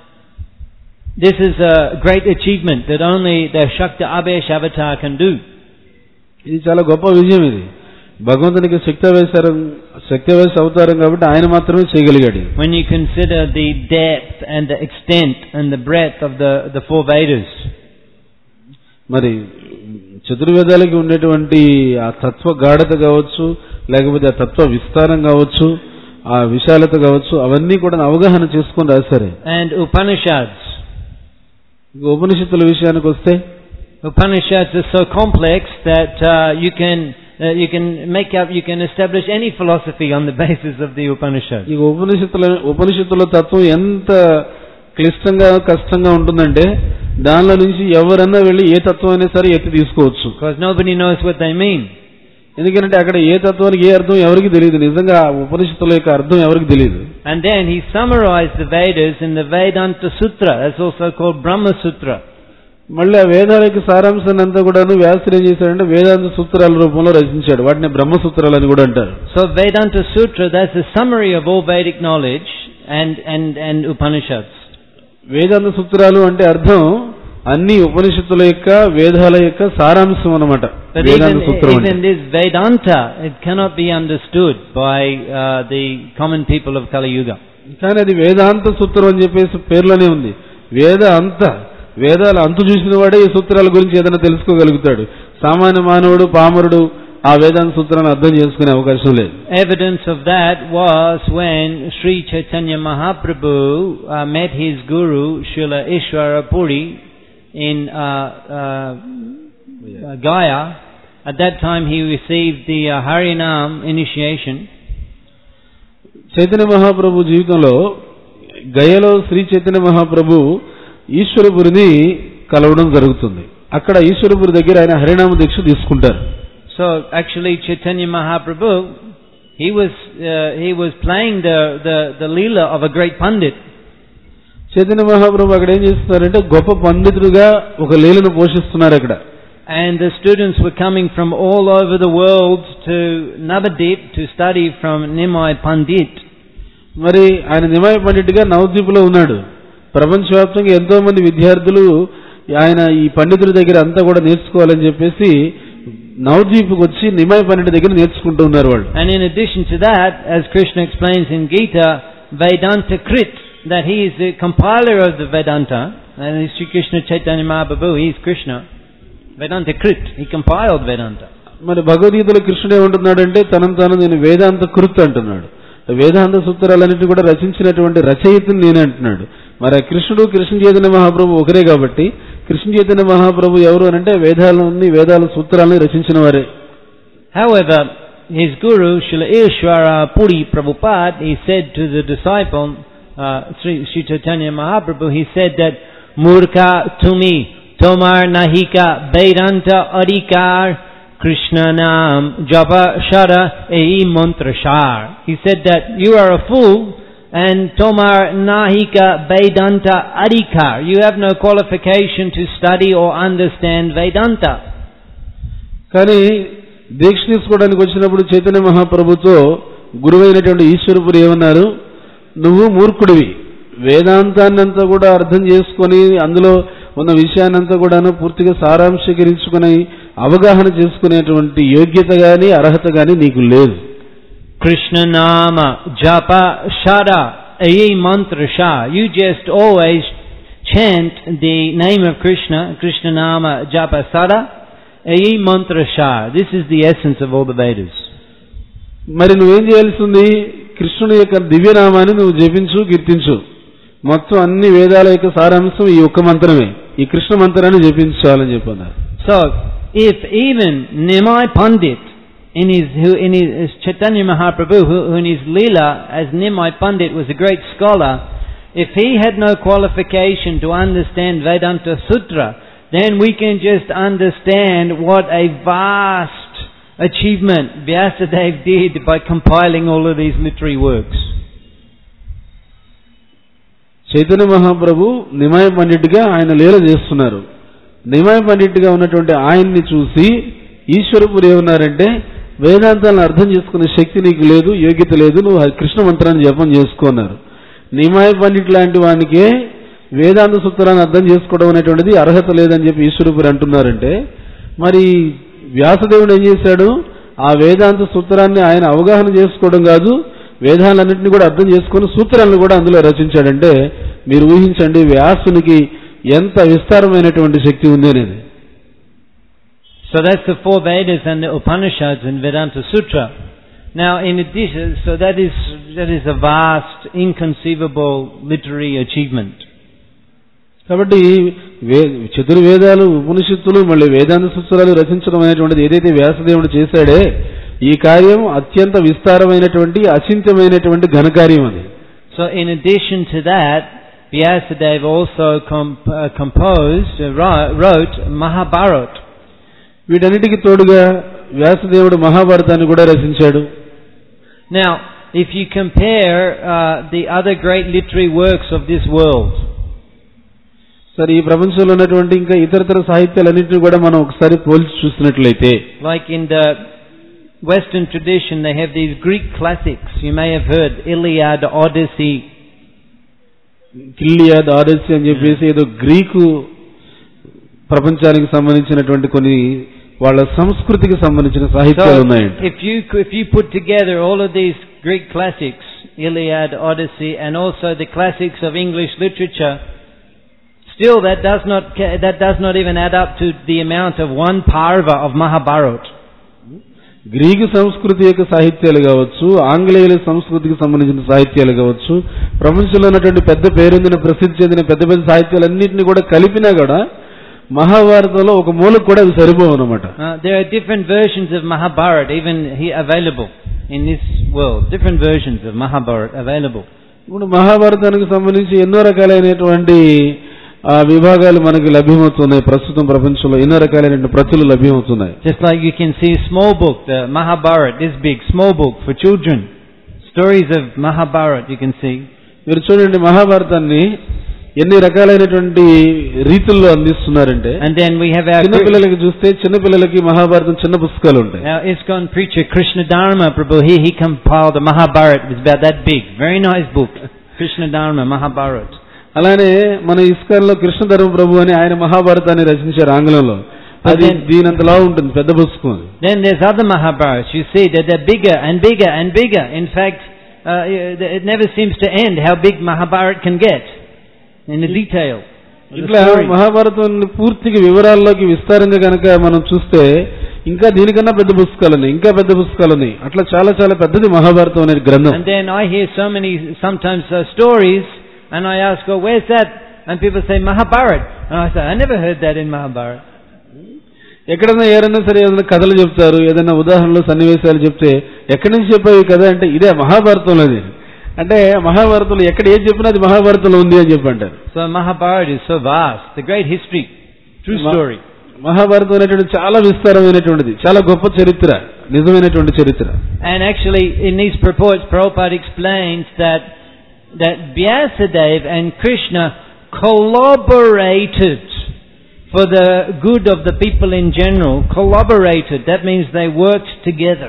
A: this is a great achievement that only the Shakta Abhesh avatar can do.
B: ఇది చాలా గొప్ప విజయం. ఇది భగవంతునికి శక్తివేశారం శక్తివేశ అవతారం కాబట్టి ఆయన మాత్రమే చేయగలిగాడు.
A: When you consider the depth and the extent and the breadth of the the four Vedas,
B: మరి చతుర్వేదాలకి ఉండేటువంటి ఆ తత్వ గాఢత కావచ్చు, లేకపోతే ఆ తత్వ విస్తారం కావచ్చు, ఆ విశాలత కావచ్చు, అవన్నీ కూడా అవగాహన చేసుకొని రాశారు.
A: And Upanishads,
B: ఉపనిషత్తుల విషయానికి వస్తే,
A: Upanishads are so complex that uh, you can uh, you can make up you can establish any philosophy on the basis of the Upanishads.
B: ఈ ఉపనిషత్తుల ఉపనిషత్తుల తత్వం ఎంత క్లిష్టంగా కష్టంగా ఉంటుందంటే దానిలో నుంచి ఎవరన్నా వెళ్ళి ఏ తత్వం అయినా సరే ఎత్తి తీసుకోవచ్చు.
A: Because nobody knows what they mean.
B: ఎందుకంటే అక్కడ ఏ తత్వానికి ఏ అర్థం ఎవరికి తెలియదు. నిజంగా ఉపనిషత్తుల యొక్క అర్థం ఎవరికి తెలియదు.
A: And then he summarized the Vedas in the Vedanta Sutra. That's also called Brahma Sutra.
B: మళ్ళీ ఆ వేదాల యొక్క సారాంశాన్ని అంతా కూడాను వ్యాసుడు ఏం చేశాడంటే వేదాంత సూత్రాల రూపంలో రచించాడు. వాటిని బ్రహ్మ సూత్రాలు అని కూడా అంటారు.
A: So Vedanta Sutra, that's a summary of all Vedic knowledge and and and Upanishads.
B: వేదాంత సూత్రాలు అంటే అర్థం అన్ని ఉపనిషత్తుల యొక్క వేదాల యొక్క సారాంశం అన్నమాట. వేదాంత సూత్రం అంటే.
A: Even this Vedanta, it cannot be understood by uh, the common people of Kali Yuga.
B: కానీ అది వేదాంత సూత్రం అని చెప్పేసి పేర్లోనే ఉంది. వేద అంత వేదాల అంతు చూసిన వాడే ఈ సూత్రాల గురించి ఏదైనా తెలుసుకోగలుగుతాడు. సామాన్య మానవుడు పామరుడు ఆ వేదాంత సూత్రాన్ని అర్థం చేసుకునే అవకాశం లేదు.
A: Evidence of that was when Sri Chaitanya Mahaprabhu uh, met his guru Srila Ishwara Puri in uh, uh, Gaya. At that time he received the uh, Harinam initiation.
B: Chaitanya Mahaprabhu జీవితంలో గయలో శ్రీ చైతన్య మహాప్రభు ఈశ్వరపురిని కలవడం జరుగుతుంది. అక్కడ ఈశ్వరపురి దగ్గర ఆయన హరినామ దీక్ష తీసుకుంటారు.
A: So actually Chaitanya Mahaprabhu, he was uh, he was playing the the the leela of a great pandit.
B: Chaitanya Mahaprabhu అక్కడ ఏం చేస్తున్నారంటే గొప్ప పండితుడిగా ఒక లీలను పోషిస్తున్నారు అక్కడ.
A: And the students were coming from all over the world to Navadip to study from Nimai Pandit.
B: మరి ఆయన నిమాయ పండితుడిగా నవద్వీపులో ఉన్నాడు. ప్రపంచవ్యాప్తంగా ఎంతో మంది విద్యార్థులు ఆయన ఈ పండితుడి దగ్గర అంతా కూడా నేర్చుకోవాలని చెప్పేసి నవద్వీపుకు వచ్చి నిమాయ పండితుడి దగ్గర నేర్చుకుంటూ ఉన్నారు వాళ్ళు.
A: And in addition to that, as Krishna explains in Gita, Vedanta Krit that he is the compiler of the Vedanta, and Sri Krishna Chaitanya Mahaprabhu, he is Krishna, Vedanta Krit, he compiled Vedanta.
B: మరి భగవద్గీతలో కృష్ణుడు ఏమంటున్నాడంటే తనను తాను నేను వేదాంత కృత్ అంటున్నాడు. వేదాంత సూత్రాలన్నింటినీ కూడా రచించినటువంటి రచయితని నేనే అంటున్నాడు. మరి కృష్ణుడు కృష్ణ చైతన్య మహాప్రభు ఒకరే కాబట్టి కృష్ణ చైతన్య మహాప్రభు ఎవరు అని అంటే వేదాలని వేదాల సూత్రాలని రచించిన వారే.
A: However, his guru Srila Ishwara Puri Prabhupada, he said to the disciple uh, Sri, Sri Chaitanya Mahaprabhu, he said that Murkha tumi tomar nahika Vedanta adhikar Krishna Nam Japa Shara Ei Mantra Shar. He said that you are a fool and Tomar Nahika Vedanta Adhikar. You have no qualification to study or understand Vedanta.
B: కానీ దీక్ష తీసుకోవడానికి వచ్చినప్పుడు చైతన్య మహాప్రభుతో గురువైనటువంటి ఈశ్వరపురి ఏమన్నారు, నువ్వు మూర్ఖుడివి, వేదాంతాన్నంతా కూడా అర్థం చేసుకొని అందులో ఉన్న విషయాన్నంతా కూడాను పూర్తిగా సారాంశీకరించుకుని అవగాహన చేసుకునేటువంటి యోగ్యత గాని అర్హత గాని నీకు లేదు.
A: Krishna Nama Japa Shara Ei Mantra Shah. You just always chant the name of Krishna, Krishna Nama Japa Shara Ei Mantra Shah. This is the essence of all the Vedas.
B: మరి నువ్వేం చేయాల్సింది, కృష్ణుని యొక్క దివ్యనామాన్ని నువ్వు జపించు, కీర్తించు. మొత్తం అన్ని వేదాల యొక్క సారాంశం ఈ ఒక్క మంత్రమే, ఈ కృష్ణ మంత్రాన్ని జపించాలని చెప్పన్నారు.
A: So, if even Nimai Pandit in his, who, in his Chaitanya Mahaprabhu, who, who in his Leela as Nimai Pandit was a great scholar, if he had no qualification to understand Vedanta Sutra, then we can just understand what a vast achievement Vyasadeva did by compiling all of these literary works.
B: Chaitanya Mahaprabhu నిమాయ పండిట్గా ఆయన లీల చేస్తున్నారు. నిమాయ పండిట్గా ఉన్నటువంటి ఆయన్ని చూసి ఈశ్వరపురి ఏమన్నారంటే, వేదాంతాలను అర్థం చేసుకునే శక్తి నీకు లేదు, యోగ్యత లేదు, నువ్వు కృష్ణ మంత్రాన్ని జపం చేసుకున్నారు. నిమాయ పండిట్ లాంటి వానికే వేదాంత సూత్రాన్ని అర్థం చేసుకోవడం అనేటువంటిది అర్హత లేదని చెప్పి ఈశ్వరపురి అంటున్నారంటే, మరి వ్యాసదేవుడు ఏం చేశాడు, ఆ వేదాంత సూత్రాన్ని ఆయన అవగాహన చేసుకోవడం కాదు, వేదాలన్నింటినీ కూడా అర్థం చేసుకుని సూత్రాలను కూడా అందులో రచించాడంటే మీరు ఊహించండి వ్యాసునికి ఎంత విస్తారమైనటువంటి శక్తి ఉంది అనేది.
A: So that's the four Vedas and the Upanishads and Vedanta Sutra. Now in addition, so that is that is a vast, inconceivable literary achievement.
B: కాబట్టి చతుర్వేదాలు, ఉపనిషత్తులు, మళ్ళీ వేదాంత సూత్రాలు రచించడం అనేటువంటిది ఏదైతే వ్యాసదేవుడు చేశాడే ఈ కార్యం అత్యంత విస్తారమైనటువంటి అచింత్యమైనటువంటి ఘనకార్యం అది.
A: So in addition to that, Vyasadeva also comp- uh, composed, uh, wrote Mahabharata.
B: వీటన్నిటికీ తోడుగా వ్యాసదేవుడు మహాభారతాన్ని కూడా రచించాడు.
A: Now, if you compare uh, the other great literary works of this world,
B: సరే ఈ ప్రపంచంలో ఉన్నటువంటి ఇంకా ఇతరతర సాహిత్యాలన్నింటినీ కూడా మనం ఒకసారి పోల్చి చూసినట్లయితే,
A: like in the Western tradition, they have these Greek classics. You may have heard Iliad, Odyssey.
B: ఇలియాద్, ఆడిస్సీ అని చెప్పేసి ఏదో గ్రీకు ప్రపంచానికి సంబంధించినటువంటి కొన్ని వాళ్ళ సంస్కృతికి సంబంధించిన సాహిత్యాలు ఉన్నాయండి.
A: If you if you put together all of these Greek classics, Iliad, Odyssey, and also the classics of English literature, still that does not that does not even add up to the amount of one parva of Mahabharata.
B: Greek సంస్కృతి యొక్క సాహిత్యాలు కావచ్చు, ఆంగ్లేయుల సంస్కృతికి సంబంధించిన సాహిత్యాలు కావచ్చు, ప్రపంచంలో ఉన్నటువంటి పెద్ద పేరొందిన ప్రసిద్ధి చెందిన పెద్ద పెద్ద సాహిత్యాలన్నింటినీ కూడా కలిపినా కూడా మహాభారతంలో ఒక మూలకు కూడా అవి సరిపోవు అన్నమాట.
A: There are different versions of Mahabharata even here available in this world. Different versions of Mahabharata available.
B: ఇప్పుడు మహాభారతానికి సంబంధించి ఎన్నో రకాలైనటువంటి ఆ విభాగాలు మనకి లభ్యమవుతున్నాయి. ప్రస్తుతం ప్రపంచంలో ఎన్నో రకాలైన ప్రతులు లభ్యమవుతున్నాయి.
A: Just like you can see small book, the Mahabharata, this big small book for children. Stories of Mahabharata you can see.
B: మీరు చూడండి మహాభారతాన్ని ఎన్ని రకాలైనటువంటి రీతుల్లో అందిస్తున్నారంటే,
A: and then we have our
B: చిన్న పిల్లలకి చూస్తే చిన్న పిల్లలకి మహాభారతం చిన్న పుస్తకాలు ఉంటాయి.
A: Now ISKCON preacher Krishna Dharma Prabhu, he he compiled the Mahabharata. It's about that big, very nice book, Krishna Dharma Mahabharata.
B: అలానే మన ఇస్కాన్ లో కృష్ణధర్మ ప్రభు అని ఆయన మహాభారతాన్ని రచించారు ఆంగ్లంలో. అది దీనంతలా ఉంటుంది, పెద్ద పుస్తకం.
A: Then there's other Mahabharatas. You see that they're bigger and bigger and bigger. In fact, uh, it never seems to end how big Mahabharata can get in the detail.
B: ఇట్లా మహాభారతం పూర్తిగా వివరాల్లోకి విస్తారంగా కనుక మనం చూస్తే ఇంకా దీనికన్నా పెద్ద పుస్తకాలని ఇంకా పెద్ద పుస్తకాలని అట్లా చాలా చాలా పెద్దది మహాభారతం అనే గ్రంథం.
A: And then I hear so many sometimes uh, stories and I ask, oh, where's that? And people say Mahabharata. And I say, I never heard that in Mahabharata.
B: ఎక్కడైనా ఏరైనా సరే ఏదైనా కథలు చెప్తారు, ఏదైనా ఉదాహరణలు సన్నివేశాలు చెప్తే ఎక్కడి నుంచి చెప్పావు ఈ కథ అంటే ఇదే మహాభారతంలో అది అంటే మహాభారతంలో ఎక్కడ ఏది చెప్పినా అది మహాభారతంలో ఉంది అని చెప్పి అంటారు.
A: So Mahabharata is so vast, the great history, true story.
B: Mahabharatam అనేటువంటి చాలా విస్తారమైనటువంటిది, చాలా గొప్ప చరిత్ర, నిజమైనటువంటి చరిత్ర.
A: And actually in these purports Prabhupada explains that that Vyasadeva and Krishna collaborated for the good of the people in general. Collaborated, that means they worked together.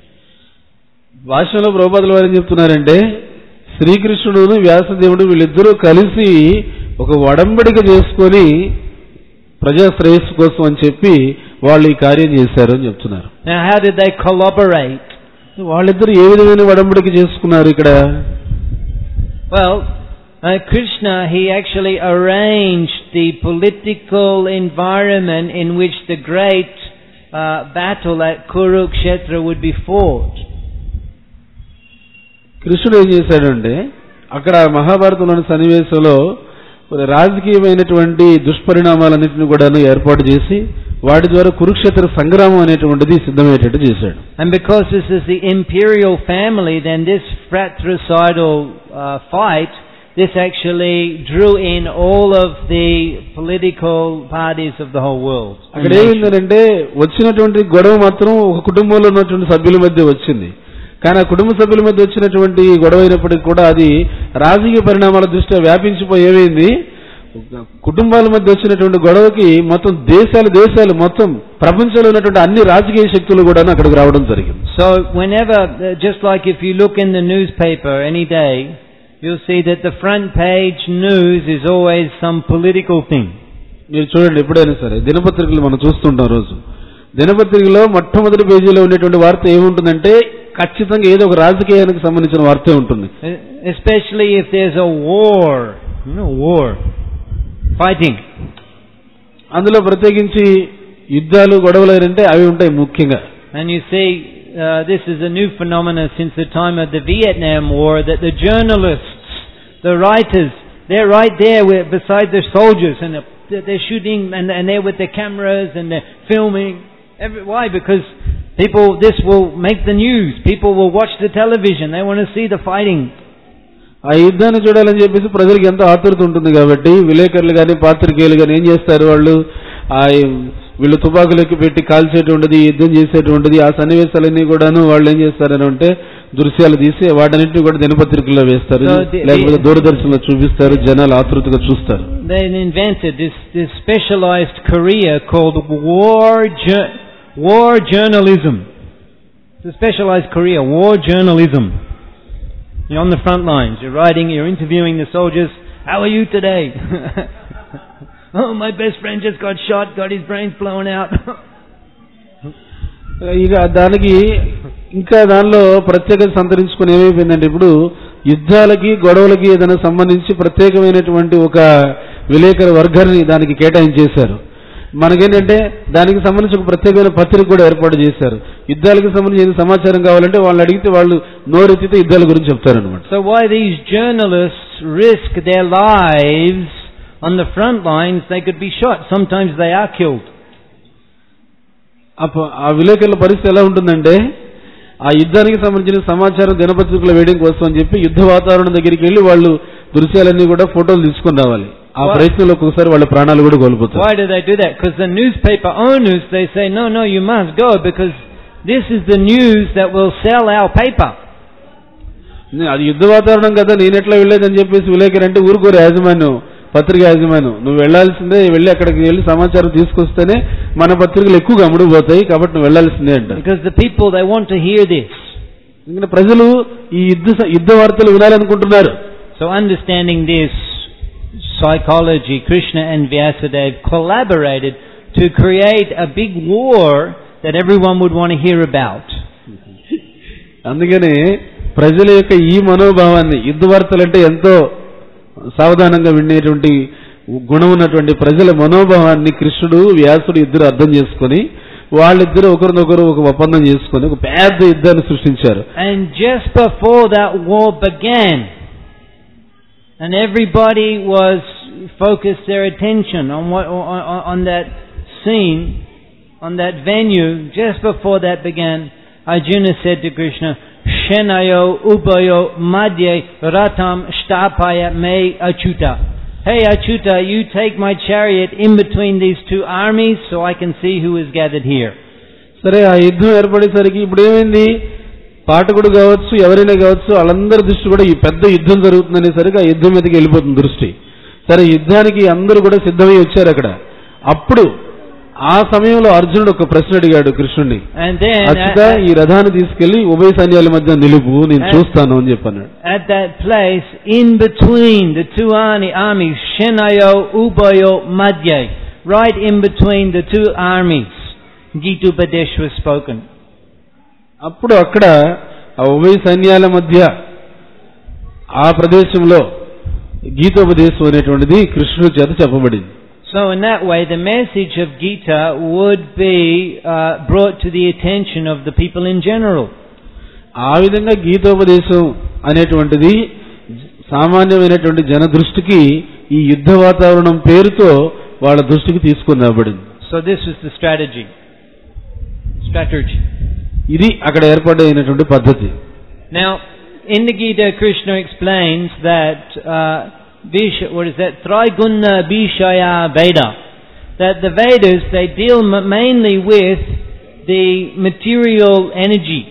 B: భాషలో ప్రభుపాదుల వారు ఏం చెప్తున్నారంటే శ్రీకృష్ణుడు వ్యాసదేవుడు వీళ్ళిద్దరూ కలిసి ఒక ఒడంబడిక చేసుకొని ప్రజా శ్రేయస్సు కోసం అని చెప్పి వాళ్ళు ఈ కార్యం చేశారు అని చెప్తున్నారు.
A: Now how did they collaborate?
B: వాళ్ళిద్దరు ఏ విధమైన ఒడంబడిక చేసుకున్నారు ఇక్కడ? Well,
A: uh, Krishna, he actually arranged the political environment in which the great uh, battle at Kurukshetra would be fought.
B: కృష్ణుడు ఏం చేశాడంటే అక్కడ మహాభారతంలోని సన్నివేశంలో రాజకీయమైనటువంటి దుష్పరిణామాలన్నింటినీ కూడా ఏర్పాటు చేసి వాటి ద్వారా కురుక్షేత్ర సంగ్రామం అనేటువంటిది సిద్ధమయ్యేటట్టు చేశాడు.
A: And because this is the imperial family, then this fratricidal uh, fight, this actually drew in all of the political parties of the whole world.
B: అక్కడ ఏమైందంటే వచ్చినటువంటి గొడవ మాత్రం ఒక కుటుంబంలో ఉన్నటువంటి సభ్యుల మధ్య వచ్చింది. కానీ ఆ కుటుంబ సభ్యుల మధ్య వచ్చినటువంటి గొడవ అయినప్పటికీ కూడా అది రాజకీయ పరిణామాల దృష్ట్యా వ్యాపించిపోయి ఏమైంది, కుటుంబాల మధ్య వచ్చినటువంటి గొడవకి మొత్తం దేశాలు దేశాలు మొత్తం ప్రపంచంలో ఉన్నటువంటి అన్ని రాజకీయ శక్తులు కూడా అక్కడికి రావడం జరిగింది.
A: So whenever, just like if you look in the newspaper any day, you'll see that the front page news is always some political thing.
B: మీరు చూడండి ఎప్పుడైనా సరే దినపత్రికలు మనం చూస్తుంటాం రోజు. దినపత్రికలో మొట్టమొదటి పేజీలో ఉండేటువంటి వార్త ఏముంటుందంటే ఖచ్చితంగా ఏదో ఒక రాజకీయానికి సంబంధించిన వార్తే ఉంటుంది.
A: Especially if there's a war, you know, war, fighting.
B: అందులో ప్రత్యేకించి యుద్ధాలు గొడవలు అంటే అవి ఉంటాయి ముఖ్యంగా.
A: And you see, uh, this is a new phenomenon since the time of the Vietnam War, that the journalists, the writers, they're right there with, beside the soldiers, and they're, they're shooting, and, and they're with their cameras and they're filming. Every, why? Because people, this will make the news. People will watch the television. They want to see the fighting.
B: ఆ యుద్ధాన్ని చూడాలని చెప్పేసి ప్రజలకు ఎంతో ఆతృత ఉంటుంది కాబట్టి విలేకరులు కానీ పాత్రికేయులు కానీ ఏం చేస్తారు, వాళ్ళు ఆ వీళ్ళు తుపాకులకి పెట్టి కాల్చేటువంటిది, యుద్ధం చేసేటువంటిది, ఆ సన్నివేశాలన్నీ కూడాను వాళ్ళు ఏం చేస్తారని అంటే దృశ్యాలు తీసి వాటన్నింటినీ కూడా దినపత్రికల్లో వేస్తారు, లేకపోతే దూరదర్శన్లో చూపిస్తారు, జనాలు ఆతృతగా చూస్తారు.
A: They invented this this specialized career called war war journalism. It's a specialized career, war journalism. You're on the front lines, you're writing, you're interviewing the soldiers. How are you today? Oh, my best friend just got shot, got his brains blown out.
B: ఇక దానికి ఇంకా దానిలో ప్రత్యేకత సంతరించుకుని ఏమైపోయిందంటే ఇప్పుడు యుద్ధాలకి గొడవలకి ఏదైనా సంబంధించి ప్రత్యేకమైనటువంటి ఒక విలేకరు వర్గాన్ని దానికి కేటాయించేశారు. మనకేంటంటే దానికి సంబంధించి ఒక ప్రత్యేకమైన పత్రిక కూడా ఏర్పాటు చేశారు. యుద్ధాలకు సంబంధించిన సమాచారం కావాలంటే వాళ్ళు అడిగితే వాళ్ళు నోరెత్తితే యుద్ధాల గురించి చెప్తారన్నమాట.
A: So why these journalists risk their lives on the front lines? They could be shot. Sometimes they are killed.
B: ఆ విలేకరుల పరిస్థితి ఎలా ఉంటుందంటే ఆ యుద్ధానికి సంబంధించిన సమాచారం దినపత్రికలో వేయడం కోసం అని చెప్పి యుద్ధ వాతావరణం దగ్గరికి వెళ్ళి వాళ్ళు దృశ్యాలన్నీ కూడా ఫోటోలు తీసుకుని రావాలి. ఆ ప్రయత్నంలో ఒక్కొక్కసారి వాళ్ళ ప్రాణాలు కూడా కోల్పోతారు.
A: Why do they do that? Because the newspaper owners, they say, no, no, you must go because this is the news that will sell our paper.
B: అది యుద్ధ వాతావరణం కదా, నేను ఎట్లా వెళ్ళేదని చెప్పేసి విలేకరు అంటే ఊరుకోరు యాజమాన్యం, పత్రిక యాజమాన్యం, నువ్వు వెళ్లాల్సిందే, వెళ్ళి అక్కడికి వెళ్ళి సమాచారం తీసుకొస్తేనే మన పత్రికలు ఎక్కువగా అమ్ముడుపోతాయి కాబట్టి నువ్వు వెళ్లాల్సిందే అంట.
A: Because the people, they want to hear this.
B: ఎందుకంటే ప్రజలు ఈ యుద్ధ యుద్ధ వార్తలు వినాలనుకుంటున్నారు.
A: So understanding this psychology, Krishna and Vyasadeva collaborated to create a big war that everyone would want to hear about.
B: అందుకనే ప్రజల యొక్క ఈ మనోభావాన్ని, యుద్ధ వార్తలంటే ఎంతో సావధానంగా వినేటువంటి గుణం ఉన్నటువంటి ప్రజల మనోభావాన్ని కృష్ణుడు వ్యాసుడు ఇద్దరు అర్థం చేసుకుని వాళ్ళిద్దరు ఒకరినొకరు ఒక ఒప్పందం చేసుకుని ఒక పెద్ద యుద్ధాన్ని సృష్టించారు.
A: And just before that war began, and everybody was focused their attention on what on, on that scene, on that venue. Just before that began, Arjuna said to Krishna, "Shenayo ubayo madhye ratam shtapaya me achyuta." Hey Achyuta, you take my chariot in between these two armies so I can see who is gathered here.
B: సరే, ఆ యుద్ధం ఏర్పడేసరికి ఇప్పుడు ఏమైంది, పాఠకుడు కావచ్చు ఎవరైనా కావచ్చు వాళ్ళందరి దృష్టి కూడా ఈ పెద్ద యుద్ధం జరుగుతుందనేసరికి ఆ యుద్ధం మీదకి వెళ్ళిపోతుంది దృష్టి. సరే, యుద్ధానికి అందరూ కూడా సిద్ధమై వచ్చారు అక్కడ. అప్పుడు ఆ సమయంలో అర్జునుడు ఒక ప్రశ్న అడిగాడు కృష్ణుడిని, అచ్యుత ఈ రథాన్ని తీసుకెళ్లి ఉభయ సైన్యాల మధ్య నిలుపు, నేను చూస్తాను అని చెప్పాను.
A: At that place, in between the two armies, Shenayo ubayo madhye, right in between the two armies, Gita-upadesh was spoken.
B: అప్పుడు అక్కడ ఆ ఉభయ సైన్యాల మధ్య ఆ ప్రదేశంలో గీతోపదేశం అనేటువంటిది కృష్ణుడి చేత చెప్పబడింది.
A: So in that way, the message of Gita would be uh, brought to the attention of the people in general.
B: ఆ విధంగా గీతోపదేశం అనేటువంటిది సామాన్యమైనటువంటి జన దృష్టికి ఈ యుద్ధ వాతావరణం పేరుతో వాళ్ళ దృష్టికి తీసుకుని రాబడింది.
A: So this is the strategy. Strategy.
B: ఇది అక్కడ ఏర్పడినటువంటి పద్ధతి.
A: Now, in the Gita, Krishna explains that uh, Visha, what is that? Triguna Vishaya Veda. That the Vedas, they deal mainly with the material energy.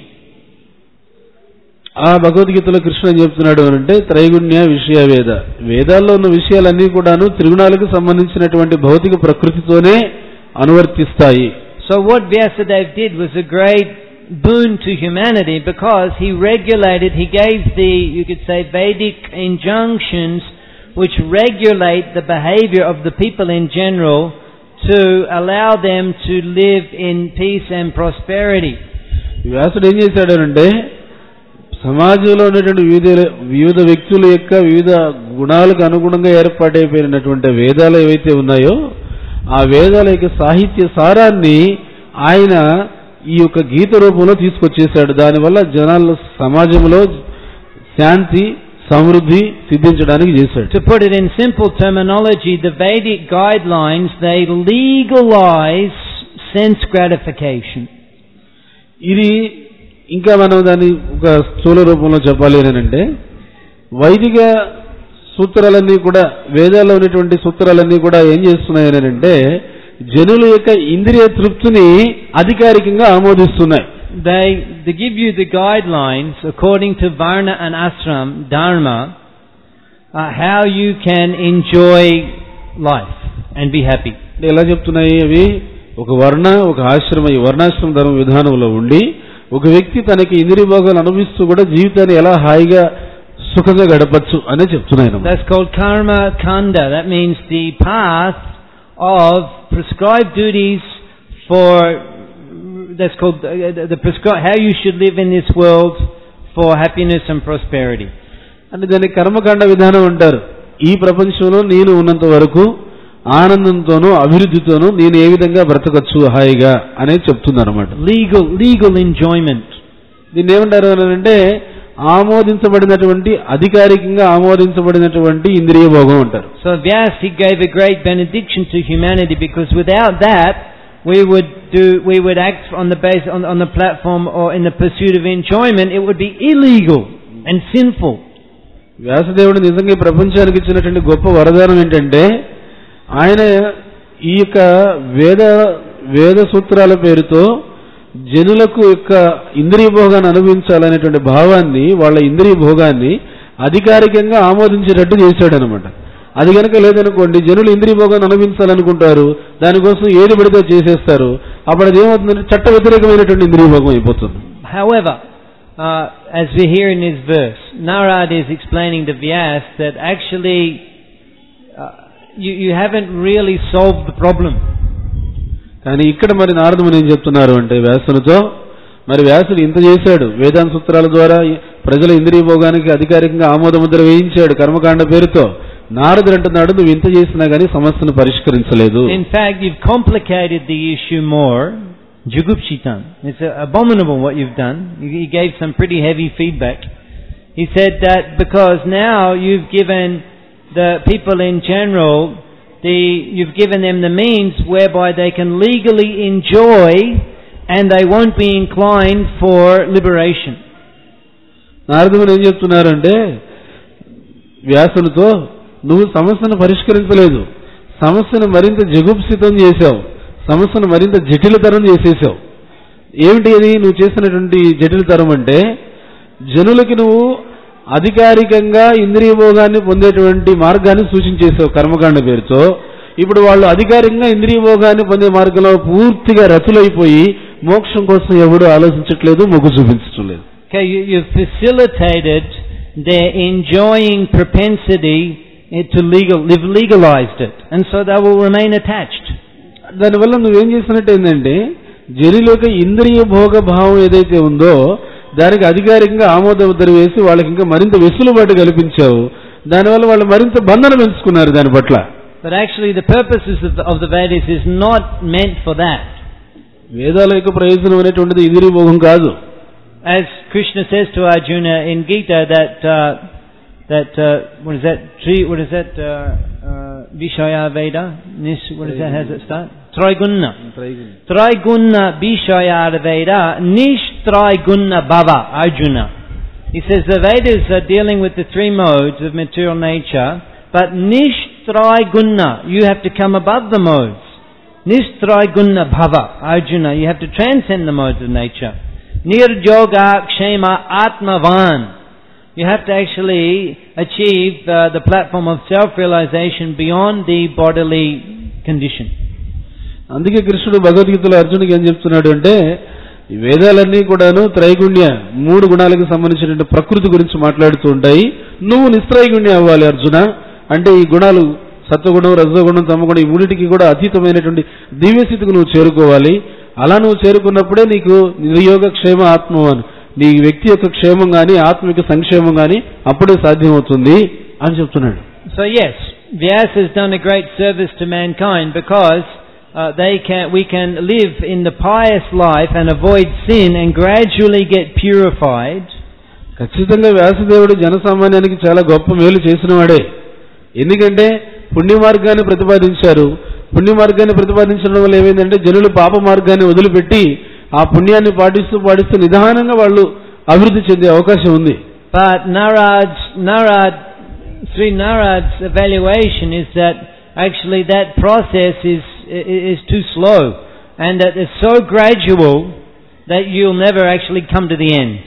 B: ఆ భగవద్గీతలో కృష్ణ చెప్తున్నాడు అంటే త్రైగుణ్య విషయ వేద. వేదాల్లో ఉన్న విషయాలన్నీ కూడాను త్రిగుణాలకు సంబంధించినటువంటి భౌతిక ప్రకృతితోనే అనువర్తిస్తాయి.
A: So what Vyasadeva did was a great boon to humanity because he regulated, he gave the, you could say, Vedic injunctions which regulate the behavior of the people in general to allow them to live in peace and prosperity.
B: వ్యాసుడు ఏం చేశాడు అంటే సమాజంలో ఉన్నటువంటి వివిధ వివిధ వ్యక్తుల యొక్క వివిధ గుణాలకు అనుగుణంగా ఏర్పాటైపోయినటువంటి వేదాలు ఏవైతే ఉన్నాయో ఆ వేదాల యొక్క సాహిత్య సారాన్ని ఆయన ఈ యొక్క గీత రూపంలో తీసుకొచ్చేశాడు. దానివల్ల జనాల సమాజంలో శాంతి సమృద్ధి సిద్ధించడానికి చేశాడు.
A: To put it in simple terminology, the Vedic guidelines, they legalize sense gratification.
B: ఇది ఇంకా మనం దాన్ని ఒక స్థూల రూపంలో చెప్పాలి అంటే వైదిక సూత్రాలన్నీ కూడా వేదాల్లో ఉన్నటువంటి సూత్రాలన్నీ కూడా ఏం చేస్తున్నాయని అంటే జనుల యొక్క ఇంద్రియ తృప్తిని అధికారికంగా ఆమోదిస్తున్నాయి.
A: They they give you the guidelines according to Varna and Ashram Dharma, uh, how you can enjoy life and be happy.
B: ఎలా చెప్తున్నాయి అవి? ఒక వర్ణ ఒక ఆశ్రమ ఈ వర్ణాశ్రమ ధర్మ విధానంలో ఉండి ఒక వ్యక్తి తనకి ఇంద్రియ భోగాలు అనుభవిస్తూ కూడా జీవితాన్ని ఎలా హాయిగా సుఖంగా గడపచ్చు అనే చెప్తున్నాయి.
A: That's called karma kanda. That means the path of prescribed duties for, that's called uh, the prescribed, how you should live in this world for happiness and prosperity.
B: అంటే దాన్ని కర్మకాండ విధానం అంటారు. ఈ ప్రపంచంలో నేను ఉన్నంత వరకు ఆనందంతోనూ అభివృద్ధితోనూ నేను ఏ విధంగా బ్రతకచ్చు హాయిగా అనేది చెప్తుంది అనమాట.
A: Legal legal enjoyment.
B: దీన్ని ఏమంటారు అని అంటే ఆమోదించబడినటువంటి అధికారికంగా ఆమోదించబడినటువంటి ఇంద్రియ భోగం అంటారు.
A: So Vyas, he gave a great benediction to humanity because without that we would do we would act on the base on, on the platform or in the pursuit of enjoyment. It would be illegal and sinful.
B: వ్యాసదేవుడు నిజంగా ఈ ప్రపంచానికి ఇచ్చినటువంటి గొప్ప వరదానం ఏంటంటే ఆయన ఈ యొక్క వేద వేద సూత్రాల పేరుతో జనులకు యొక్క ఇంద్రియ భోగాన్ని అనుభవించాలనేటువంటి భావాన్ని వాళ్ళ ఇంద్రియ భోగాన్ని అధికారికంగా ఆమోదించేటట్టు చేశాడు అనమాట. అది కనుక లేదనుకోండి జనులు ఇంద్రియ భోగాన్ని అనుభవించాలనుకుంటారు, దానికోసం ఏది పడితే చేసేస్తారు. అప్పుడు అది ఏమవుతుందంటే చట్ట వ్యతిరేకమైనటువంటి ఇంద్రియ భోగం అయిపోతుంది.
A: However, uh, as we hear in this verse, Narad is explaining to Vyas that actually uh, you, you haven't really solved the problem.
B: కానీ ఇక్కడ మరి నారదుడు ఏం చెప్తున్నారు అంటే వ్యాసునితో మరి వ్యాసుడు ఇంత చేశాడు, వేదాంత సూత్రాల ద్వారా ప్రజల ఇంద్రియ భోగానికి అధికారికంగా ఆమోదముద్ర వేయించాడు కర్మకాండ పేరుతో. నారదుడు అంటున్నాడు, నువ్వు ఇంత చేసినా గానీ సమస్యను పరిష్కరించలేదు.
A: In fact, you've complicated the issue more. Jugupshitam. It's abominable what you've done. He gave some pretty heavy feedback. He said that because now you've given the people in general, the you've given them the means whereby they can legally enjoy and they won't be inclined for liberation.
B: నారదుడు ఏం చెప్తున్నారంటే వ్యాసునితో, నువ్వు సమస్యను పరిష్కరించలేదు, సమస్యను మరింత జగుప్సితం చేశావు, సమస్యను మరింత జటిలతరం చేసేసావు. ఏమిటి అది నువ్వు చేసినటువంటి జటిలతరం అంటే, జనులకి నువ్వు అధికారికంగా ఇంద్రియ భోగాన్ని పొందేటువంటి మార్గాన్ని సూచించేసావు కర్మకాండ పేరుతో. ఇప్పుడు వాళ్ళు అధికారికంగా ఇంద్రియ భోగాన్ని పొందే మార్గంలో పూర్తిగా రతులైపోయి మోక్షం కోసం ఎవడు ఆలోచించట్లేదు, మొగ్గు చూపించట్లేదు.
A: Okay, you, you've facilitated their enjoying propensity to legal, live legalized it, and so they will remain attached.
B: దానివల్ల నువ్వేం చేసినట్టు ఏంటంటే, జనులకు ఇంద్రియ భోగ భావం ఏదైతే ఉందో దానికి అధికారికంగా ఆమోదముద్ర వేసి వాళ్ళకి ఇంకా మరింత వెసులుబాటు కల్పించావు. దానివల్ల వాళ్ళు మరింత బంధన పెంచుకున్నారు దాని పట్ల.
A: But actually the purposes of the, of the Vedas is not meant for that.
B: వేదాల యొక్క ప్రయోజనం అనేటువంటిది ఇంద్రియ భోగం కాదు.
A: As Krishna says to Arjuna in Gita that uh, that uh, what is that tree what is that uh, uh, Vishaya Veda Nis what is that has it start Trigunna Trigunna Vishaya Veda Nish Trigunna Bhava Arjuna. He says the Vedas are dealing with the three modes of material nature, but Nish Trigunna, you have to come above the modes. Nish Trigunna Bhava Arjuna, you have to transcend the modes of nature. Nirjoga Kshema Atmavan, you have to actually achieve uh, the platform of self-realization beyond the bodily condition.
B: అందుకే కృష్ణుడు భగవద్గీతలో అర్జునుడికి ఏం చెప్తున్నాడు అంటే, ఈ వేదాలన్నీ కూడాను త్రైగుణ్య మూడు గుణాలకు సంబంధించిన ప్రకృతి గురించి మాట్లాడుతూ ఉంటాయి. నువ్వు నిస్త్రైగుణ్య అవ్వాలి అర్జున. అంటే ఈ గుణాలు సత్వగుణం, రజోగుణం, తమగుణం, ఈ మూడిటికి కూడా అతీతమైనటువంటి దివ్యస్థితికి నువ్వు చేరుకోవాలి. అలా నువ్వు చేరుకున్నప్పుడే నీకు నిర్యోగ క్షేమ ఆత్మవాన్, నీ వ్యక్తి యొక్క క్షేమం గాని ఆత్మ యొక్క సంక్షేమం గాని అప్పుడే సాధ్యమవుతుంది అని చెప్తున్నాడు.
A: So yes, Vyasa has done a great service to mankind because uh, they can we can live in the pious life and avoid sin and gradually get purified.
B: ఖచ్చితంగా వ్యాసదేవుడు జనసామాన్యానికి చాలా గొప్ప మేలు చేసినవాడే. ఎందుకంటే పుణ్య మార్గాన్ని ప్రతిపాదించారు. పుణ్య మార్గాన్ని ప్రతిపాదించడం వల్ల ఏమైందంటే జనులు పాప మార్గాన్ని వదిలిపెట్టి ఆ పుణ్యాన్ని పాటిస్తూ పాటిస్తూ నిదానంగా వాళ్ళు అభివృద్ధి చెందే అవకాశం ఉంది.
A: But Narad Narad Sri Narad's evaluation is that actually that process is is too slow and that it's so gradual that you'll never actually come to the end.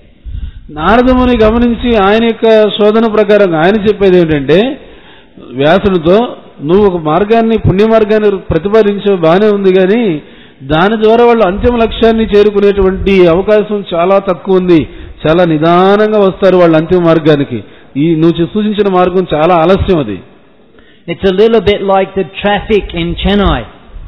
B: Naradamuni గమనించి ఆయన యొక్క శోధన ప్రకారం ఆయన చెప్పేది ఏంటంటే, వ్యాసునితో నువ్వు ఒక మార్గాన్ని పుణ్య మార్గాన్ని ప్రతిపాదించే బానే ఉంది కానీ దాని ద్వారా వాళ్ళు అంతిమ లక్ష్యాన్ని చేరుకునేటువంటి అవకాశం చాలా తక్కువ ఉంది. చాలా నిదానంగా వస్తారు వాళ్ళు అంతిమ మార్గానికి. ఈ నువ్వు సూచించిన మార్గం చాలా ఆలస్యం అది.
A: It's a little bit like the traffic in Chennai.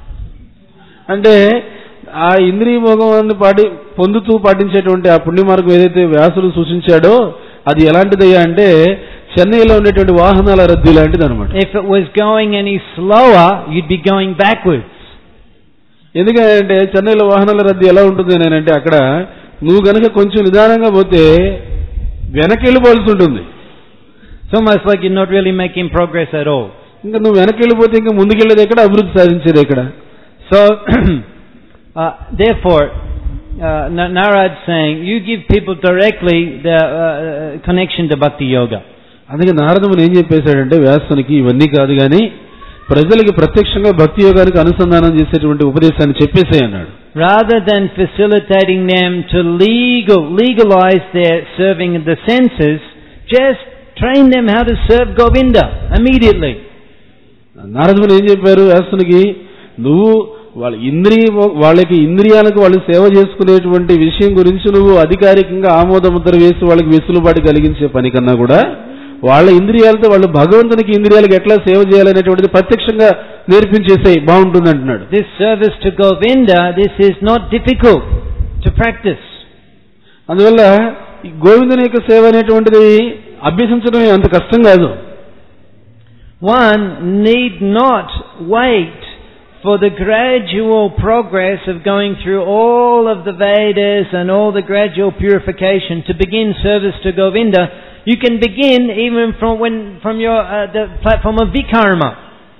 B: అంటే ఆ ఇంద్రియ భోగాన్ని పాటి పొందుతూ పాటించేటువంటి ఆ పుణ్య మార్గం ఏదైతే వ్యాసుడు సూచించాడో అది ఎలాంటిదయ్యా అంటే చెన్నైలో ఉండేటువంటి వాహనాల రద్దీ లాంటిది అనమాట.
A: If it was going any slower, you'd be going backwards.
B: ఎందుకంటే చెన్నైలో వాహనాల రద్దీ ఎలా ఉంటుంది అని అంటే అక్కడ నువ్వు గనక కొంచెం నిదానంగా పోతే వెనక్కి వెళ్ళిపోవాల్సి ఉంటుంది.
A: So much like you're not really making progress at all.
B: ఇంకా నువ్వు వెనక్కి వెళ్ళిపోతే ఇంకా ముందుకెళ్ళేది ఎక్కడ, అభివృద్ధి సాధించేది ఎక్కడ?
A: So uh, therefore uh, Narad's saying you give people directly the uh, connection to bhakti yoga.
B: అందుకే నారదముని ఏం చెప్పేశాడంటే వ్యాసునికి ఇవన్నీ కాదు కానీ ప్రజలకి ప్రత్యక్షంగా భక్తి యోగానికి అనుసంధానం చేసేటువంటి ఉపదేశాన్ని చెప్పేసే అన్నాడు.
A: Rather than facilitating them to legal legalize their serving in the senses, just train them how to serve Govinda immediately.
B: నారదుని ఏం చెప్పారు వ్యాసునికి, నువ్వు వాళ్ళ ఇంద్రియ వాళ్ళకి ఇంద్రియాలకు వాళ్ళు సేవ చేసుకునేటువంటి విషయం గురించి నువ్వు అధికారికంగా ఆమోదముద్ర వేసి వాళ్ళకి వెసులుబాటు కలిగించే పని కన్నా కూడా వాళ్ళ ఇంద్రియాలతో వాళ్ళు భగవంతునికి ఇంద్రియాలకు ఎట్లా సేవ చేయాలనేటువంటిది ప్రత్యక్షంగా నేర్పించేసాయి బాగుంటుంది అంటున్నాడు.
A: This service to Govinda, this is not difficult to practice.
B: అందువల్ల ఈ గోవిందుని యొక్క సేవ అనేటువంటిది అభ్యసించడం అంత కష్టం కాదు.
A: One need not wait for the gradual progress of going through all of the Vedas and all the gradual purification to begin service to Govinda. You can begin even from when from your uh, the platform of Vikarma.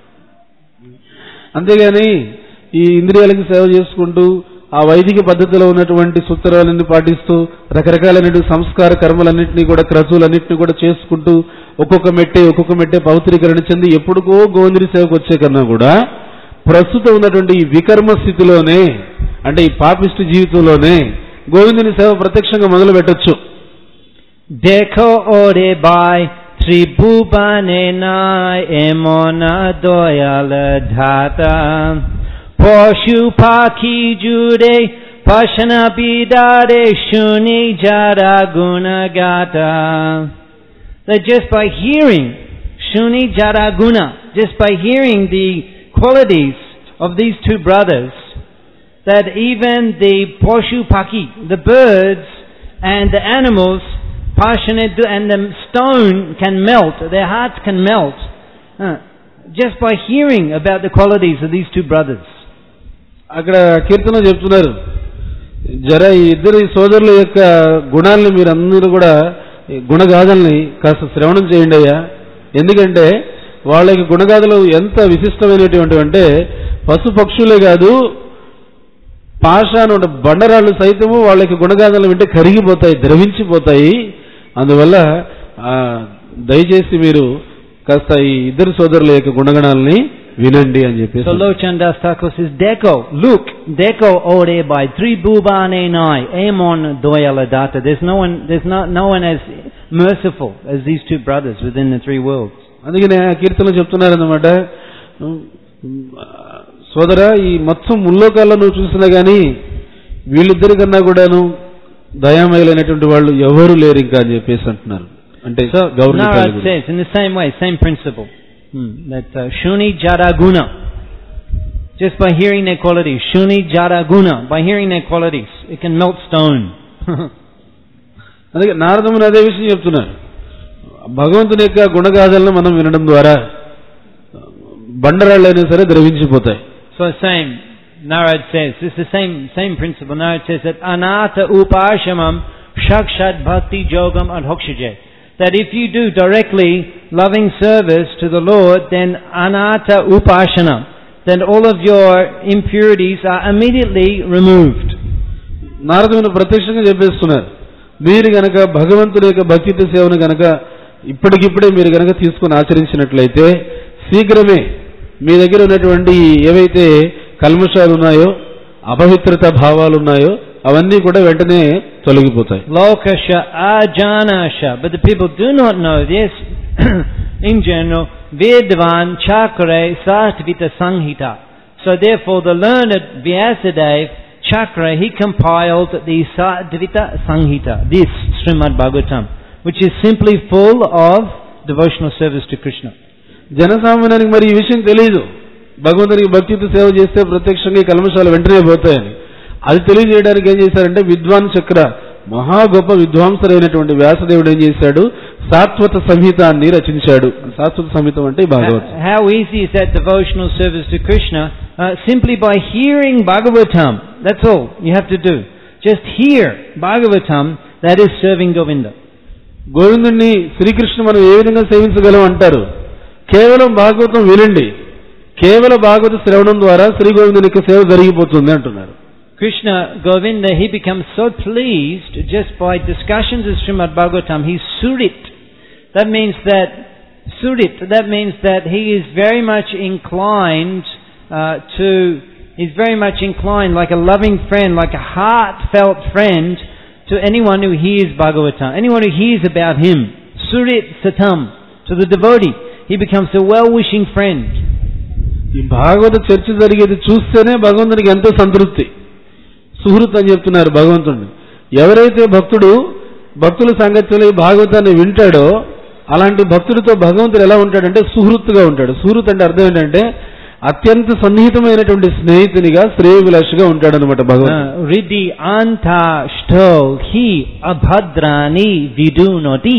B: అంతేగాని ఈ ఇంద్రియాలకు సేవ చేసుకుంటూ ఆ వైదిక పద్ధతిలో ఉన్నటువంటి సూత్రాలన్నీ పాటిస్తూ రకరకాలైన సంస్కార కర్మలన్నింటినీ కూడా క్రతువులన్నింటినీ కూడా చేసుకుంటూ ఒక్కొక్క మెట్టే ఒక్కొక్క మెట్టే పవిత్రీకరణ చెంది ఎప్పుడుకో గోవిందుడి సేవకు వచ్చే కన్నా కూడా ప్రస్తుతం ఉన్నటువంటి ఈ వికర్మ స్థితిలోనే అంటే ఈ పాపిష్టి జీవితంలోనే గోవిందుని సేవ ప్రత్యక్షంగా మొదలు పెట్టొచ్చు.
A: Dekho ore bai tribhubane nai emona doyala dhata poshu paki jude pashana bidare shuni jara guna gata. That just by hearing shuni jara guna, just by hearing the qualities of these two brothers, that even the poshu paki, the birds and the animals, passionate and the stone can melt, their hearts can melt, uh, just by hearing about the qualities of these two brothers.
B: అక్కడ కీర్తన చెప్తున్నారు, జర ఈ ఇద్దరు సోదరుల యొక్క గుణాలని మీరందరూ కూడా గుణగాథల్ని కాస్త శ్రవణం చేయండి అయ్యా. ఎందుకంటే వాళ్ళ యొక్క గుణగాథలు ఎంత విశిష్టమైనటువంటి అంటే పశు పక్షులే కాదు పాషాణ బండరాళ్ళు సైతము వాళ్ళ యొక్క గుణగాథలు వింటే కరిగిపోతాయి, ద్రవించిపోతాయి. అందువల్ల దయచేసి మీరు కాస్త ఈ ఇద్దరు సోదరుల యొక్క గుణగణాలని వినండి అని చెప్పేసి.
A: So Lochan Das Thakur says, Deko, look, Deko ore by Tribhubane nai, Amon doyala data. There's no one, there's not, no one as merciful as these two brothers within the three worlds.
B: అందుకనే ఆ కీర్తనలో చెప్తున్నారన్నమాట, సోదరా ఈ మొత్తం ముల్లోకాల్లో నువ్వు చూసినా గానీ వీళ్ళిద్దరి కన్నా కూడాను దయామయులైనటువంటి వాళ్ళు ఎవరు లేరు ఇంకా అని చెప్పేసి అంటున్నారు. అంటే
A: Narad says in the same way, same principle, hmm, that uh, Shuni Jara Guna, just by hearing their qualities, Shuni Jara Guna, by hearing their qualities, it can melt stone.
B: అందుకే నారదముని అదే విషయం చెప్తున్నారు, భగవంతుని యొక్క గుణగాథలను మనం వినడం ద్వారా బండరాళ్ళైనా సరే ద్రవించిపోతాయి.
A: So same, Narad says, this is the same same principle. Narad says that anata upashamam shakshat bhakti jogam adhokshaje. That if you do directly loving service to the Lord, then anata upashana, then all of your impurities are immediately removed.
B: నారదుని ప్రత్యక్షంగా చెప్పేస్తున్నారు, మీరు గనక భగవంతుని యొక్క భక్తి సేవను గనక ఇప్పటికిప్పుడే మీరు గనక తీసుకుని ఆచరించినట్లయితే శీఘ్రమే మీ దగ్గర ఉన్నటువంటి ఏవైతే కల్మషాలు ఉన్నాయో అపవిత్రత భావాలు ఉన్నాయో అవన్నీ కూడా వెంటనే తొలగిపోతాయి.
A: Lokasha ajanasha, but the people do not know this. In general, Vedvan Chakra Satvita Sanghita. So therefore the learned Vyasadeva Chakra, he compiled the Satvita Sanghita, this Srimad Bhagavatam, which is simply full of devotional service to Krishna.
B: జనసామాన్యానికి మరి ఈ విషయం తెలియదు, భగవంతునికి భక్తితో సేవ చేస్తే ప్రత్యక్షంగా కల్మషాలు వెంటనే పోతాయని. అది తెలియజేయడానికి ఏం చేశారంటే విద్వాన్ చక్ర, మహా గొప్ప విద్వాంసుడైనటువంటి వ్యాసదేవుడు ఏం చేశాడు, సాత్వత సంహితాన్ని రచించాడు. సాత్వత సంహితం అంటే Bhagavatam.
A: How easy is that devotional service to Krishna? Uh, simply by hearing Bhagavatam, that's all you have to do. Just hear Bhagavatam, that is serving Govinda.
B: గోవిందుని శ్రీకృష్ణ మనం ఏ విధంగా సేవించగలం అంటారు, కేవలం భాగవతం వినండి, కేవల భాగవత శ్రవణం ద్వారా శ్రీ గోవిందుని యొక్క సేవ జరిగిపోతుంది అంటున్నారు.
A: Krishna, Govinda, he becomes so pleased just by discussions of Srimad Bhagavatam. He's surit. That means that, surit, that means that he is very much inclined uh, to, he's very much inclined like a loving friend, like a heartfelt friend to anyone who hears Bhagavatam, anyone who hears about him. Surit satam, to the devotee. He becomes a well-wishing friend.
B: ఈ భాగవత చర్చ జరిగేది చూస్తేనే భగవంతునికి ఎంతో సంతృప్తి. సుహృత్ అని చెప్తున్నారు భగవంతుడిని. ఎవరైతే భక్తుడు భక్తుల సంగతిలో ఈ భాగవతాన్ని వింటాడో అలాంటి భక్తుడితో భగవంతుడు ఎలా ఉంటాడంటే సుహృత్తుగా ఉంటాడు. సుహృత్ అంటే అర్థం ఏంటంటే అత్యంత సన్నిహితమైనటువంటి స్నేహితునిగా శ్రేయోభిలాషిగా ఉంటాడనమాట భగవంతుడు.
A: Riddhi anta shto hi abhadrani vidunoti.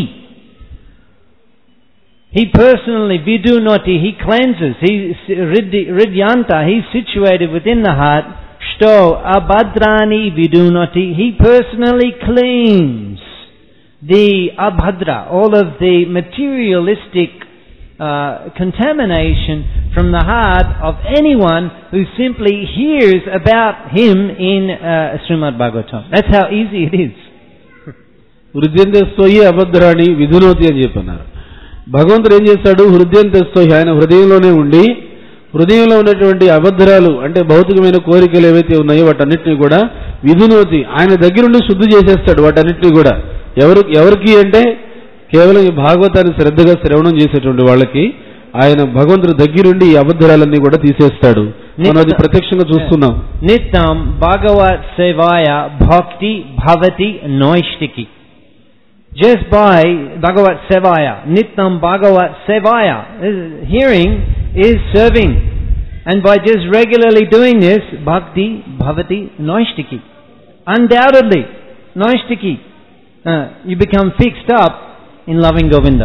A: He personally vidunoti, he cleanses. He riddhi ridyanta, he's situated within the heart. Shto abhadrani vidunoti, he personally cleans the abhadra, all of the materialistic uh, contamination from the heart of anyone who simply hears about him in uh, Srimad Bhagavatam. That's how easy it is.
B: హృదయం తెస్తోయి అభద్రాణి విధునోతి అని చెప్పన్నారు. భగవంతుడు ఏం చేస్తాడు? హృదయం తెస్తోయి, ఆయన హృదయంలోనే ఉండి హృదయంలో ఉన్నటువంటి అభద్రాలు అంటే భౌతికమైన కోరికలు ఏవైతే ఉన్నాయో వాటన్నిటిని కూడా విధునోతి, ఆయన దగ్గరుండి శుద్ధి చేసేస్తాడు వాటన్నిటిని కూడా. ఎవరు ఎవరికి అంటే కేవలం ఈ భాగవతాన్ని శ్రద్ధగా శ్రవణం చేసేటువంటి వాళ్ళకి ఆయన భగవంతుడి దగ్గరుండి ఈ అబద్ధాలన్నీ కూడా తీసేస్తాడు. మనం అది ప్రత్యక్షంగా చూస్తున్నాం.
A: నిత్యం భాగవత్ సేవాయ భక్తి భవతి నైష్టికి. Just by Bhagavat Sevaya, Nityam Bhagavat Sevaya, hearing is serving. And by just regularly doing this, Bhakti Bhavati Naishtiki. Undoubtedly, Naishtiki, uh, you become fixed up in loving Govinda.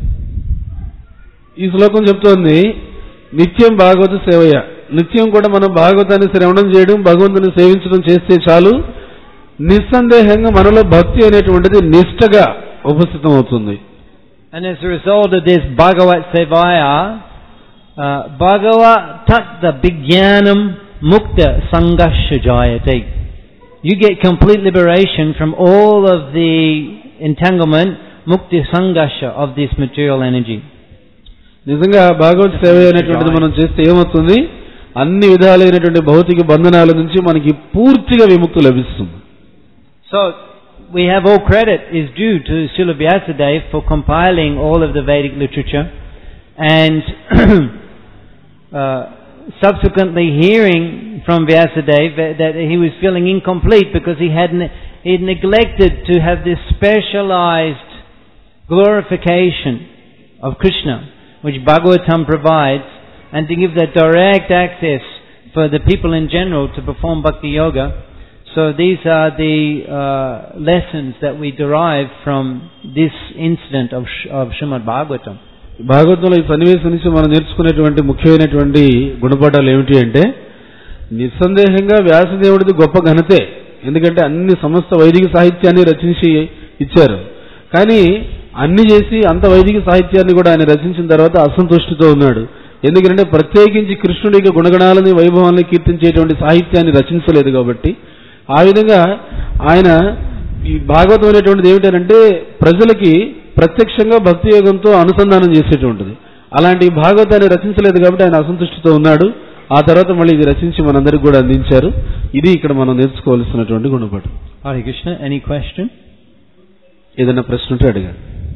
B: ఈ శ్లోకం చెప్తోంది నిత్యం భాగవత సేవయ, నిత్యం కూడా మనం భాగవతాన్ని శ్రవణం చేయడం భగవంతుని సేవించడం చేస్తే చాలు, నిస్సందేహంగా మనలో భక్తి అనేటువంటిది నిష్ఠగా ఉపస్థితం అవుతుంది.
A: And as a result of this Bhagavat Sevaya, uh, Bhagavat Tattva Bhigyanam Mukta Sangasha Jayate. You get complete liberation from all of the entanglement, Mukti Sangasha of this material energy.
B: నిజంగా భాగవత సేవ అనేటువంటిది మనం చేస్తే ఏమవుతుంది? అన్ని విధాలైనటువంటి భౌతిక బంధనాల నుంచి మనకి పూర్తిగా విముక్తి లభిస్తుంది.
A: So we have all credit is due to Srila Vyasadeva for compiling all of the Vedic literature, and uh, subsequently hearing from Vyasadeva that he was feeling incomplete because he had he had neglected to have this specialized glorification of Krishna, which Bhagavatam provides, and to give that direct access for the people in general to perform Bhakti Yoga. So these are the uh, lessons that we derive from this incident of, of Srimad Bhagavatam.
B: భాగవతంలో ఈ సన్నివేశం నుంచి మనం నేర్చుకునేటువంటి ముఖ్యమైనటువంటి గుణపాఠాలు ఏమిటి అంటే, నిస్సందేహంగా వ్యాసదేవుడిది గొప్ప ఘనతే, ఎందుకంటే అన్ని సమస్త వైదిక సాహిత్యాన్ని రచించి ఇచ్చారు. కానీ అన్ని చేసి అంత వైదిక సాహిత్యాన్ని కూడా ఆయన రచించిన తర్వాత అసంతుష్టితో ఉన్నాడు. ఎందుకంటే ప్రత్యేకించి కృష్ణుడికి గుణగణాలని వైభవాన్ని కీర్తించేటువంటి సాహిత్యాన్ని రచించలేదు కాబట్టి. ఆ విధంగా ఆయన ఈ భాగవతం అనేటువంటిది ఏమిటంటే ప్రజలకి ప్రత్యక్షంగా భక్తి యోగంతో అనుసంధానం చేసేటువంటిది. అలాంటి భాగవతాన్ని రచించలేదు కాబట్టి ఆయన అసంతుష్టితో ఉన్నాడు. ఆ తర్వాత మళ్ళీ ఇది రచించి మనందరికి కూడా అందించారు. ఇది ఇక్కడ మనం నేర్చుకోవాల్సినటువంటి గుణపాఠం.
A: హరే కృష్ణ. Any question?
B: ఏదైనా ప్రశ్న ఉంటే అడగండి.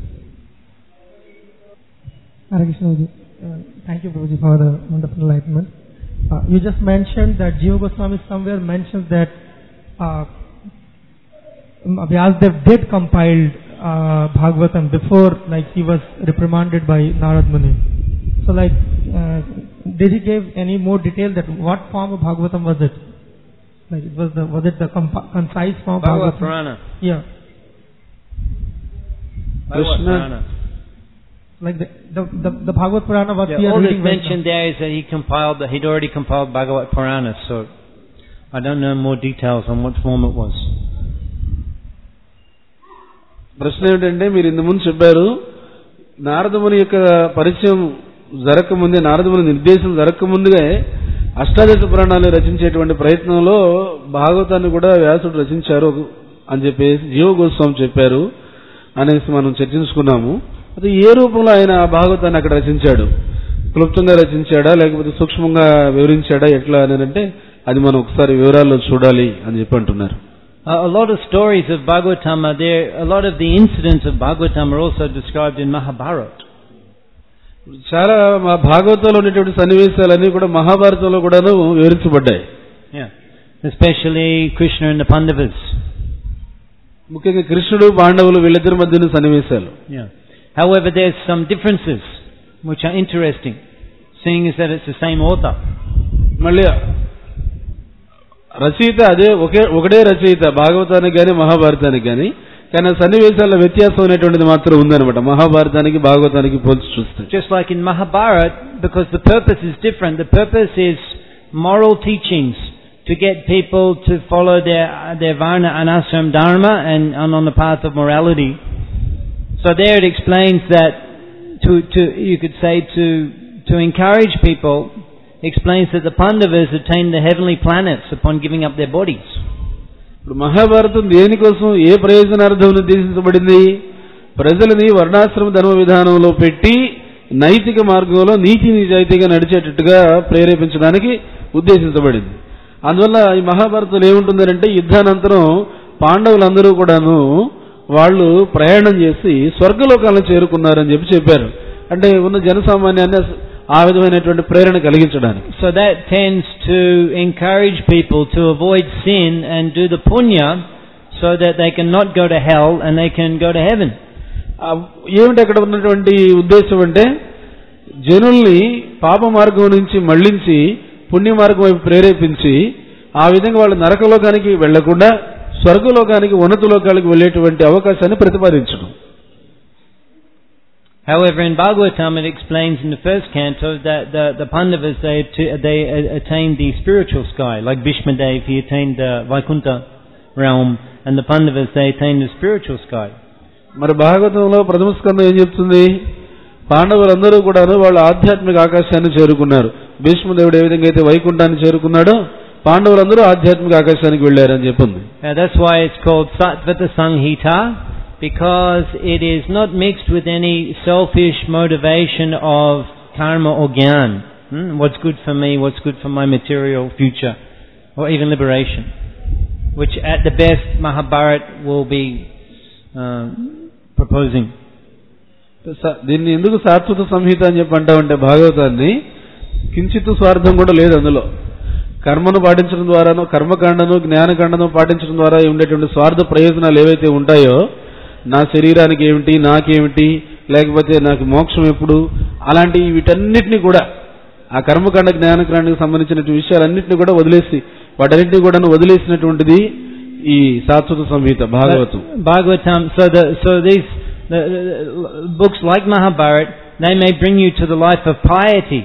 C: Hare Krishna. Uh, thank you, Prabhuji, for the wonderful enlightenment. Uh, you just mentioned that Jiva Goswami somewhere mentions that uh, Vyasadeva did compile uh, Bhagavatam before, like he was reprimanded by Narad Muni. So, like, uh, did he give any more detail that what form of Bhagavatam was it? Like, it was the was it the comp- concise form of
A: Bhagavad
C: Bhagavatam?
A: Purana.
C: Yeah.
A: Bhagavad Purana.
C: Like the the the, the Bhagavad Purana, what
A: yeah,
C: we are
A: all
C: reading
A: that's
C: right
A: mentioned
C: now.
A: there is that he compiled, that he'd already compiled Bhagavad Purana, so I don't know more details on what form it was.
B: ప్రశ్న ఏమిటంటే, మీరు ఇంత ముందు చెప్పారు నారదముని యొక్క పరిచయం జరగకముందే, నారదముని నిర్దేశం జరగకముందుగా అష్టాదశ పురాణాలు రచించేటువంటి ప్రయత్నంలో భాగవతాన్ని కూడా వ్యాసుడు రచించారు అని చెప్పేసి జీవ గోస్వామి చెప్పారు అనేసి మనం చర్చించుకున్నాము. అది ఏ రూపంలో ఆయన భాగవతాన్ని అక్కడ రచించాడు? క్లుప్తంగా రచించాడా లేకపోతే సూక్ష్మంగా వివరించాడా ఎట్లా అని అంటే అది మనం ఒకసారి వివరాల్లో చూడాలి అని చెప్పి అంటున్నారు.
A: A lot of stories of Bhagavatam are there. A lot of the incidents of Bhagavatam are also described in Mahabharata.
B: చాలా భాగవతంలో ఉన్నటువంటి సన్నివేశాలన్నీ కూడా మహాభారతంలో కూడాను వివరించబడ్డాయి.
A: Yeah, especially Krishna and the Pandavas.
B: ముఖ్యంగా కృష్ణుడు పాండవులు వీళ్ళిద్దరి మధ్య ఉన్న సన్నివేశాలు.
A: Yeah. However, there's some differences which are interesting. seeing as that it's the same author.
B: మళ్ళీ రచయిత అదే ఒకే ఒకటే రచయిత భాగవతానికి కానీ మహాభారతానికి కానీ, కానీ సన్నివేశాల వ్యత్యాసం అనేటువంటిది మాత్రం ఉందన్నమాట మహాభారతానికి భాగవతానికి పోల్చి చూస్తే.
A: Just like in Mahabharata, because the purpose is different. The purpose is moral teachings to get people to follow their their varna and ashram dharma and, and on the path of morality. So there it explains that to to you could say to to encourage people, explains that the Pandavas attained the heavenly planets upon giving up their bodies.
B: ఇప్పుడు మహాభారతం దేనికోసం ఏ ప్రయోజనార్థం ఉద్దేశించబడింది? ప్రజలని వర్ణాశ్రమ ధర్మ విధానంలో పెట్టి నైతిక మార్గంలో నీతి నిజాయితీగా నడిచేటట్టుగా ప్రేరేపించడానికి ఉద్దేశించబడింది. అందువల్ల ఈ మహాభారతంలో ఏముంటుందంటే యుద్ధానంతరం పాండవులందరూ కూడాను వాళ్ళు ప్రయాణం చేసి స్వర్గలోకాలను చేరుకున్నారని చెప్పి చెప్పారు. అంటే ఉన్న జనసామాన్యాన్ని ఆ విధమైనటువంటి ప్రేరణ కలిగించడానికి.
A: So that tends to encourage people to avoid sin and do the punya so that they can not go to hell and they can go to heaven.
B: ఏమిటి అక్కడ ఉన్నటువంటి ఉద్దేశం అంటే జనుల్ని పాప మార్గం నుంచి మళ్లించి పుణ్య మార్గం వైపు ప్రేరేపించి ఆ విధంగా వాళ్ళు నరకలోకానికి వెళ్లకుండా స్వర్గలోకానికి ఉన్నత లోకాలకు వెళ్లేటువంటి అవకాశాన్ని ప్రతిపాదించడం.
A: However, in Bhagavatam it explains in the first canto that the, the Pandavas, they, they attained the spiritual sky, like Bhishma Dev, he attained the Vaikuntha realm, and the Pandavas, they attained the spiritual sky.
B: మరి భాగవతంలో ప్రథమ స్కందం ఏం చెప్తుంది? పాండవులందరూ కూడా వాళ్ళు ఆధ్యాత్మిక ఆకాశాన్ని చేరుకున్నారు. భీష్మదేవుడు ఏ విధంగా అయితే వైకుంఠాన్ని చేరుకున్నాడో పాండవులందరూ ఆధ్యాత్మిక ఆకాశానికి వెళ్ళారని చెప్పింది.
A: That's why it's called Sattvata Sanghita, because it is not mixed with any selfish motivation of karma or gyan. Hmm? What's good for me, what's good for my material future, or even liberation. Which at the best Mahabharata will be uh, proposing.
B: దీన్ని ఎందుకు సాత్విక సంహిత అని చెప్పి అంటామంటే భాగవతాన్ని కించిత్ స్వార్థం కూడా లేదు అందులో. కర్మను పాటించడం ద్వారానో కర్మకాండను జ్ఞానకాండను పాటించడం ద్వారా ఉండేటువంటి స్వార్థ ప్రయోజనాలు ఏవైతే ఉంటాయో, నా శరీరానికి ఏమిటి, నాకేమిటి, లేకపోతే నాకు మోక్షం ఎప్పుడు, అలాంటి వీటన్నిటిని కూడా ఆ కర్మకాండ జ్ఞానకాండకు సంబంధించిన విషయాలన్నింటినీ కూడా వదిలేసి వాటన్నింటినీ కూడా వదిలేసినటువంటిది ఈ సాత్విక సంహిత Bhagavatam.
A: Bhagavatam. So the so these the, the, books like Mahabharata, they may bring you to the life of piety.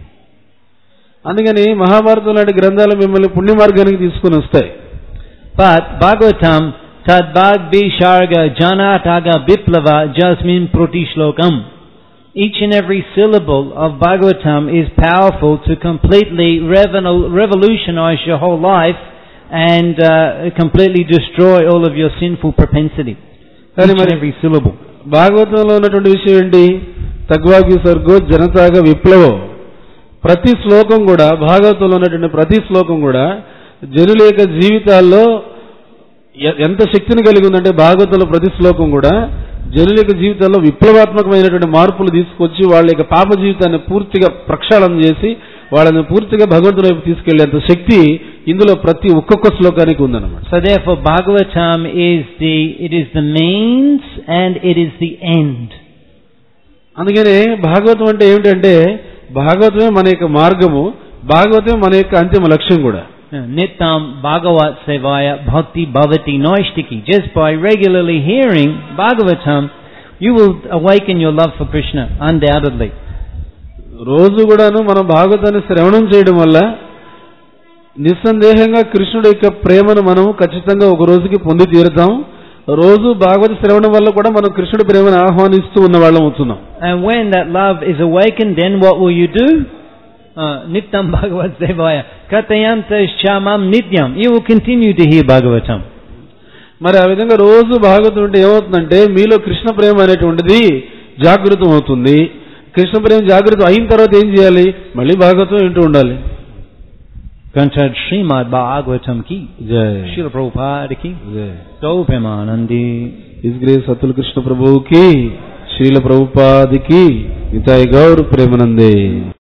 B: అందుకని మహాభారతం లాంటి గ్రంథాలు మిమ్మల్ని పుణ్య మార్గానికి తీసుకుని వస్తాయి.
A: But Bhagavatam Tadbhag Sharga Janataga Biplava Jasmin Protishlokam. Each and every syllable of Bhagavatam is powerful to completely revolutionize your whole life and uh, completely destroy all of your sinful propensity. Each and every syllable.
B: భాగవతంలో ఉన్నటువంటి విషయం ఏంటి? తగ్వాగి సర్గో జనతాగా విప్లవో. ప్రతి శ్లోకం కూడా భాగవతంలో ఉన్నటువంటి ప్రతి శ్లోకం కూడా జనుల యొక్క జీవితాల్లో ఎంత శక్తిని కలిగి ఉందంటే భాగవతంలో ప్రతి శ్లోకం కూడా జనుల యొక్క జీవితాల్లో విప్లవాత్మకమైనటువంటి మార్పులు తీసుకొచ్చి వాళ్ళ యొక్క పాప జీవితాన్ని పూర్తిగా ప్రక్షాళన చేసి వాళ్ళని పూర్తిగా భగవంతుని వైపు తీసుకెళ్లేంత శక్తి ఇందులో ప్రతి ఒక్కొక్క శ్లోకానికి ఉందన్నమాట.
A: So therefore Bhagavatam is the it is the means and it is the end.
B: అందుకనే భాగవతం అంటే ఏమిటంటే భాగవతమే మన యొక్క మార్గము, భాగవతమే మన యొక్క అంతిమ లక్ష్యం కూడా.
A: Nitam Bhagavat Sevaya Bhakti Bhavati Noishtiki. Just by regularly hearing Bhagavatam, you will awaken your love for Krishna, undoubtedly.
B: రోజు కూడాను మనం భాగవతాన్ని శ్రవణం చేయడం వల్ల నిస్సందేహంగా కృష్ణుడి యొక్క ప్రేమను మనం ఖచ్చితంగా ఒక రోజుకి పొంది తీరుతాం. రోజు భాగవత శ్రవణం వల్ల కూడా మనం కృష్ణుడి ప్రేమను ఆహ్వానిస్తూ ఉన్న వాళ్ళం అవుతున్నాం.
A: And when that love is awakened, then what will you do? Nityam Bhagavat Sevaya Katayanta Shamam Nityam. You will continue to hear Bhagavatam.
B: మరి ఆ విధంగా రోజు భాగవతం ఉంటే ఏమవుతుందంటే మీలో కృష్ణ ప్రేమ అనేటువంటిది జాగృతం అవుతుంది. కృష్ణ ప్రేమ జాగృతం అయిన తర్వాత ఏం చేయాలి? మళ్ళీ భాగవతం వింటూ ఉండాలి.
A: Kanchad Srimad Bhagavatam ki
B: jai.
A: Srila Prabhupada ki
B: jai.
A: Gau Premanandi.
B: His Grace Satul Krishna Prabhu ki, Srila Prabhupada ki, Nitai Gaur Premanande.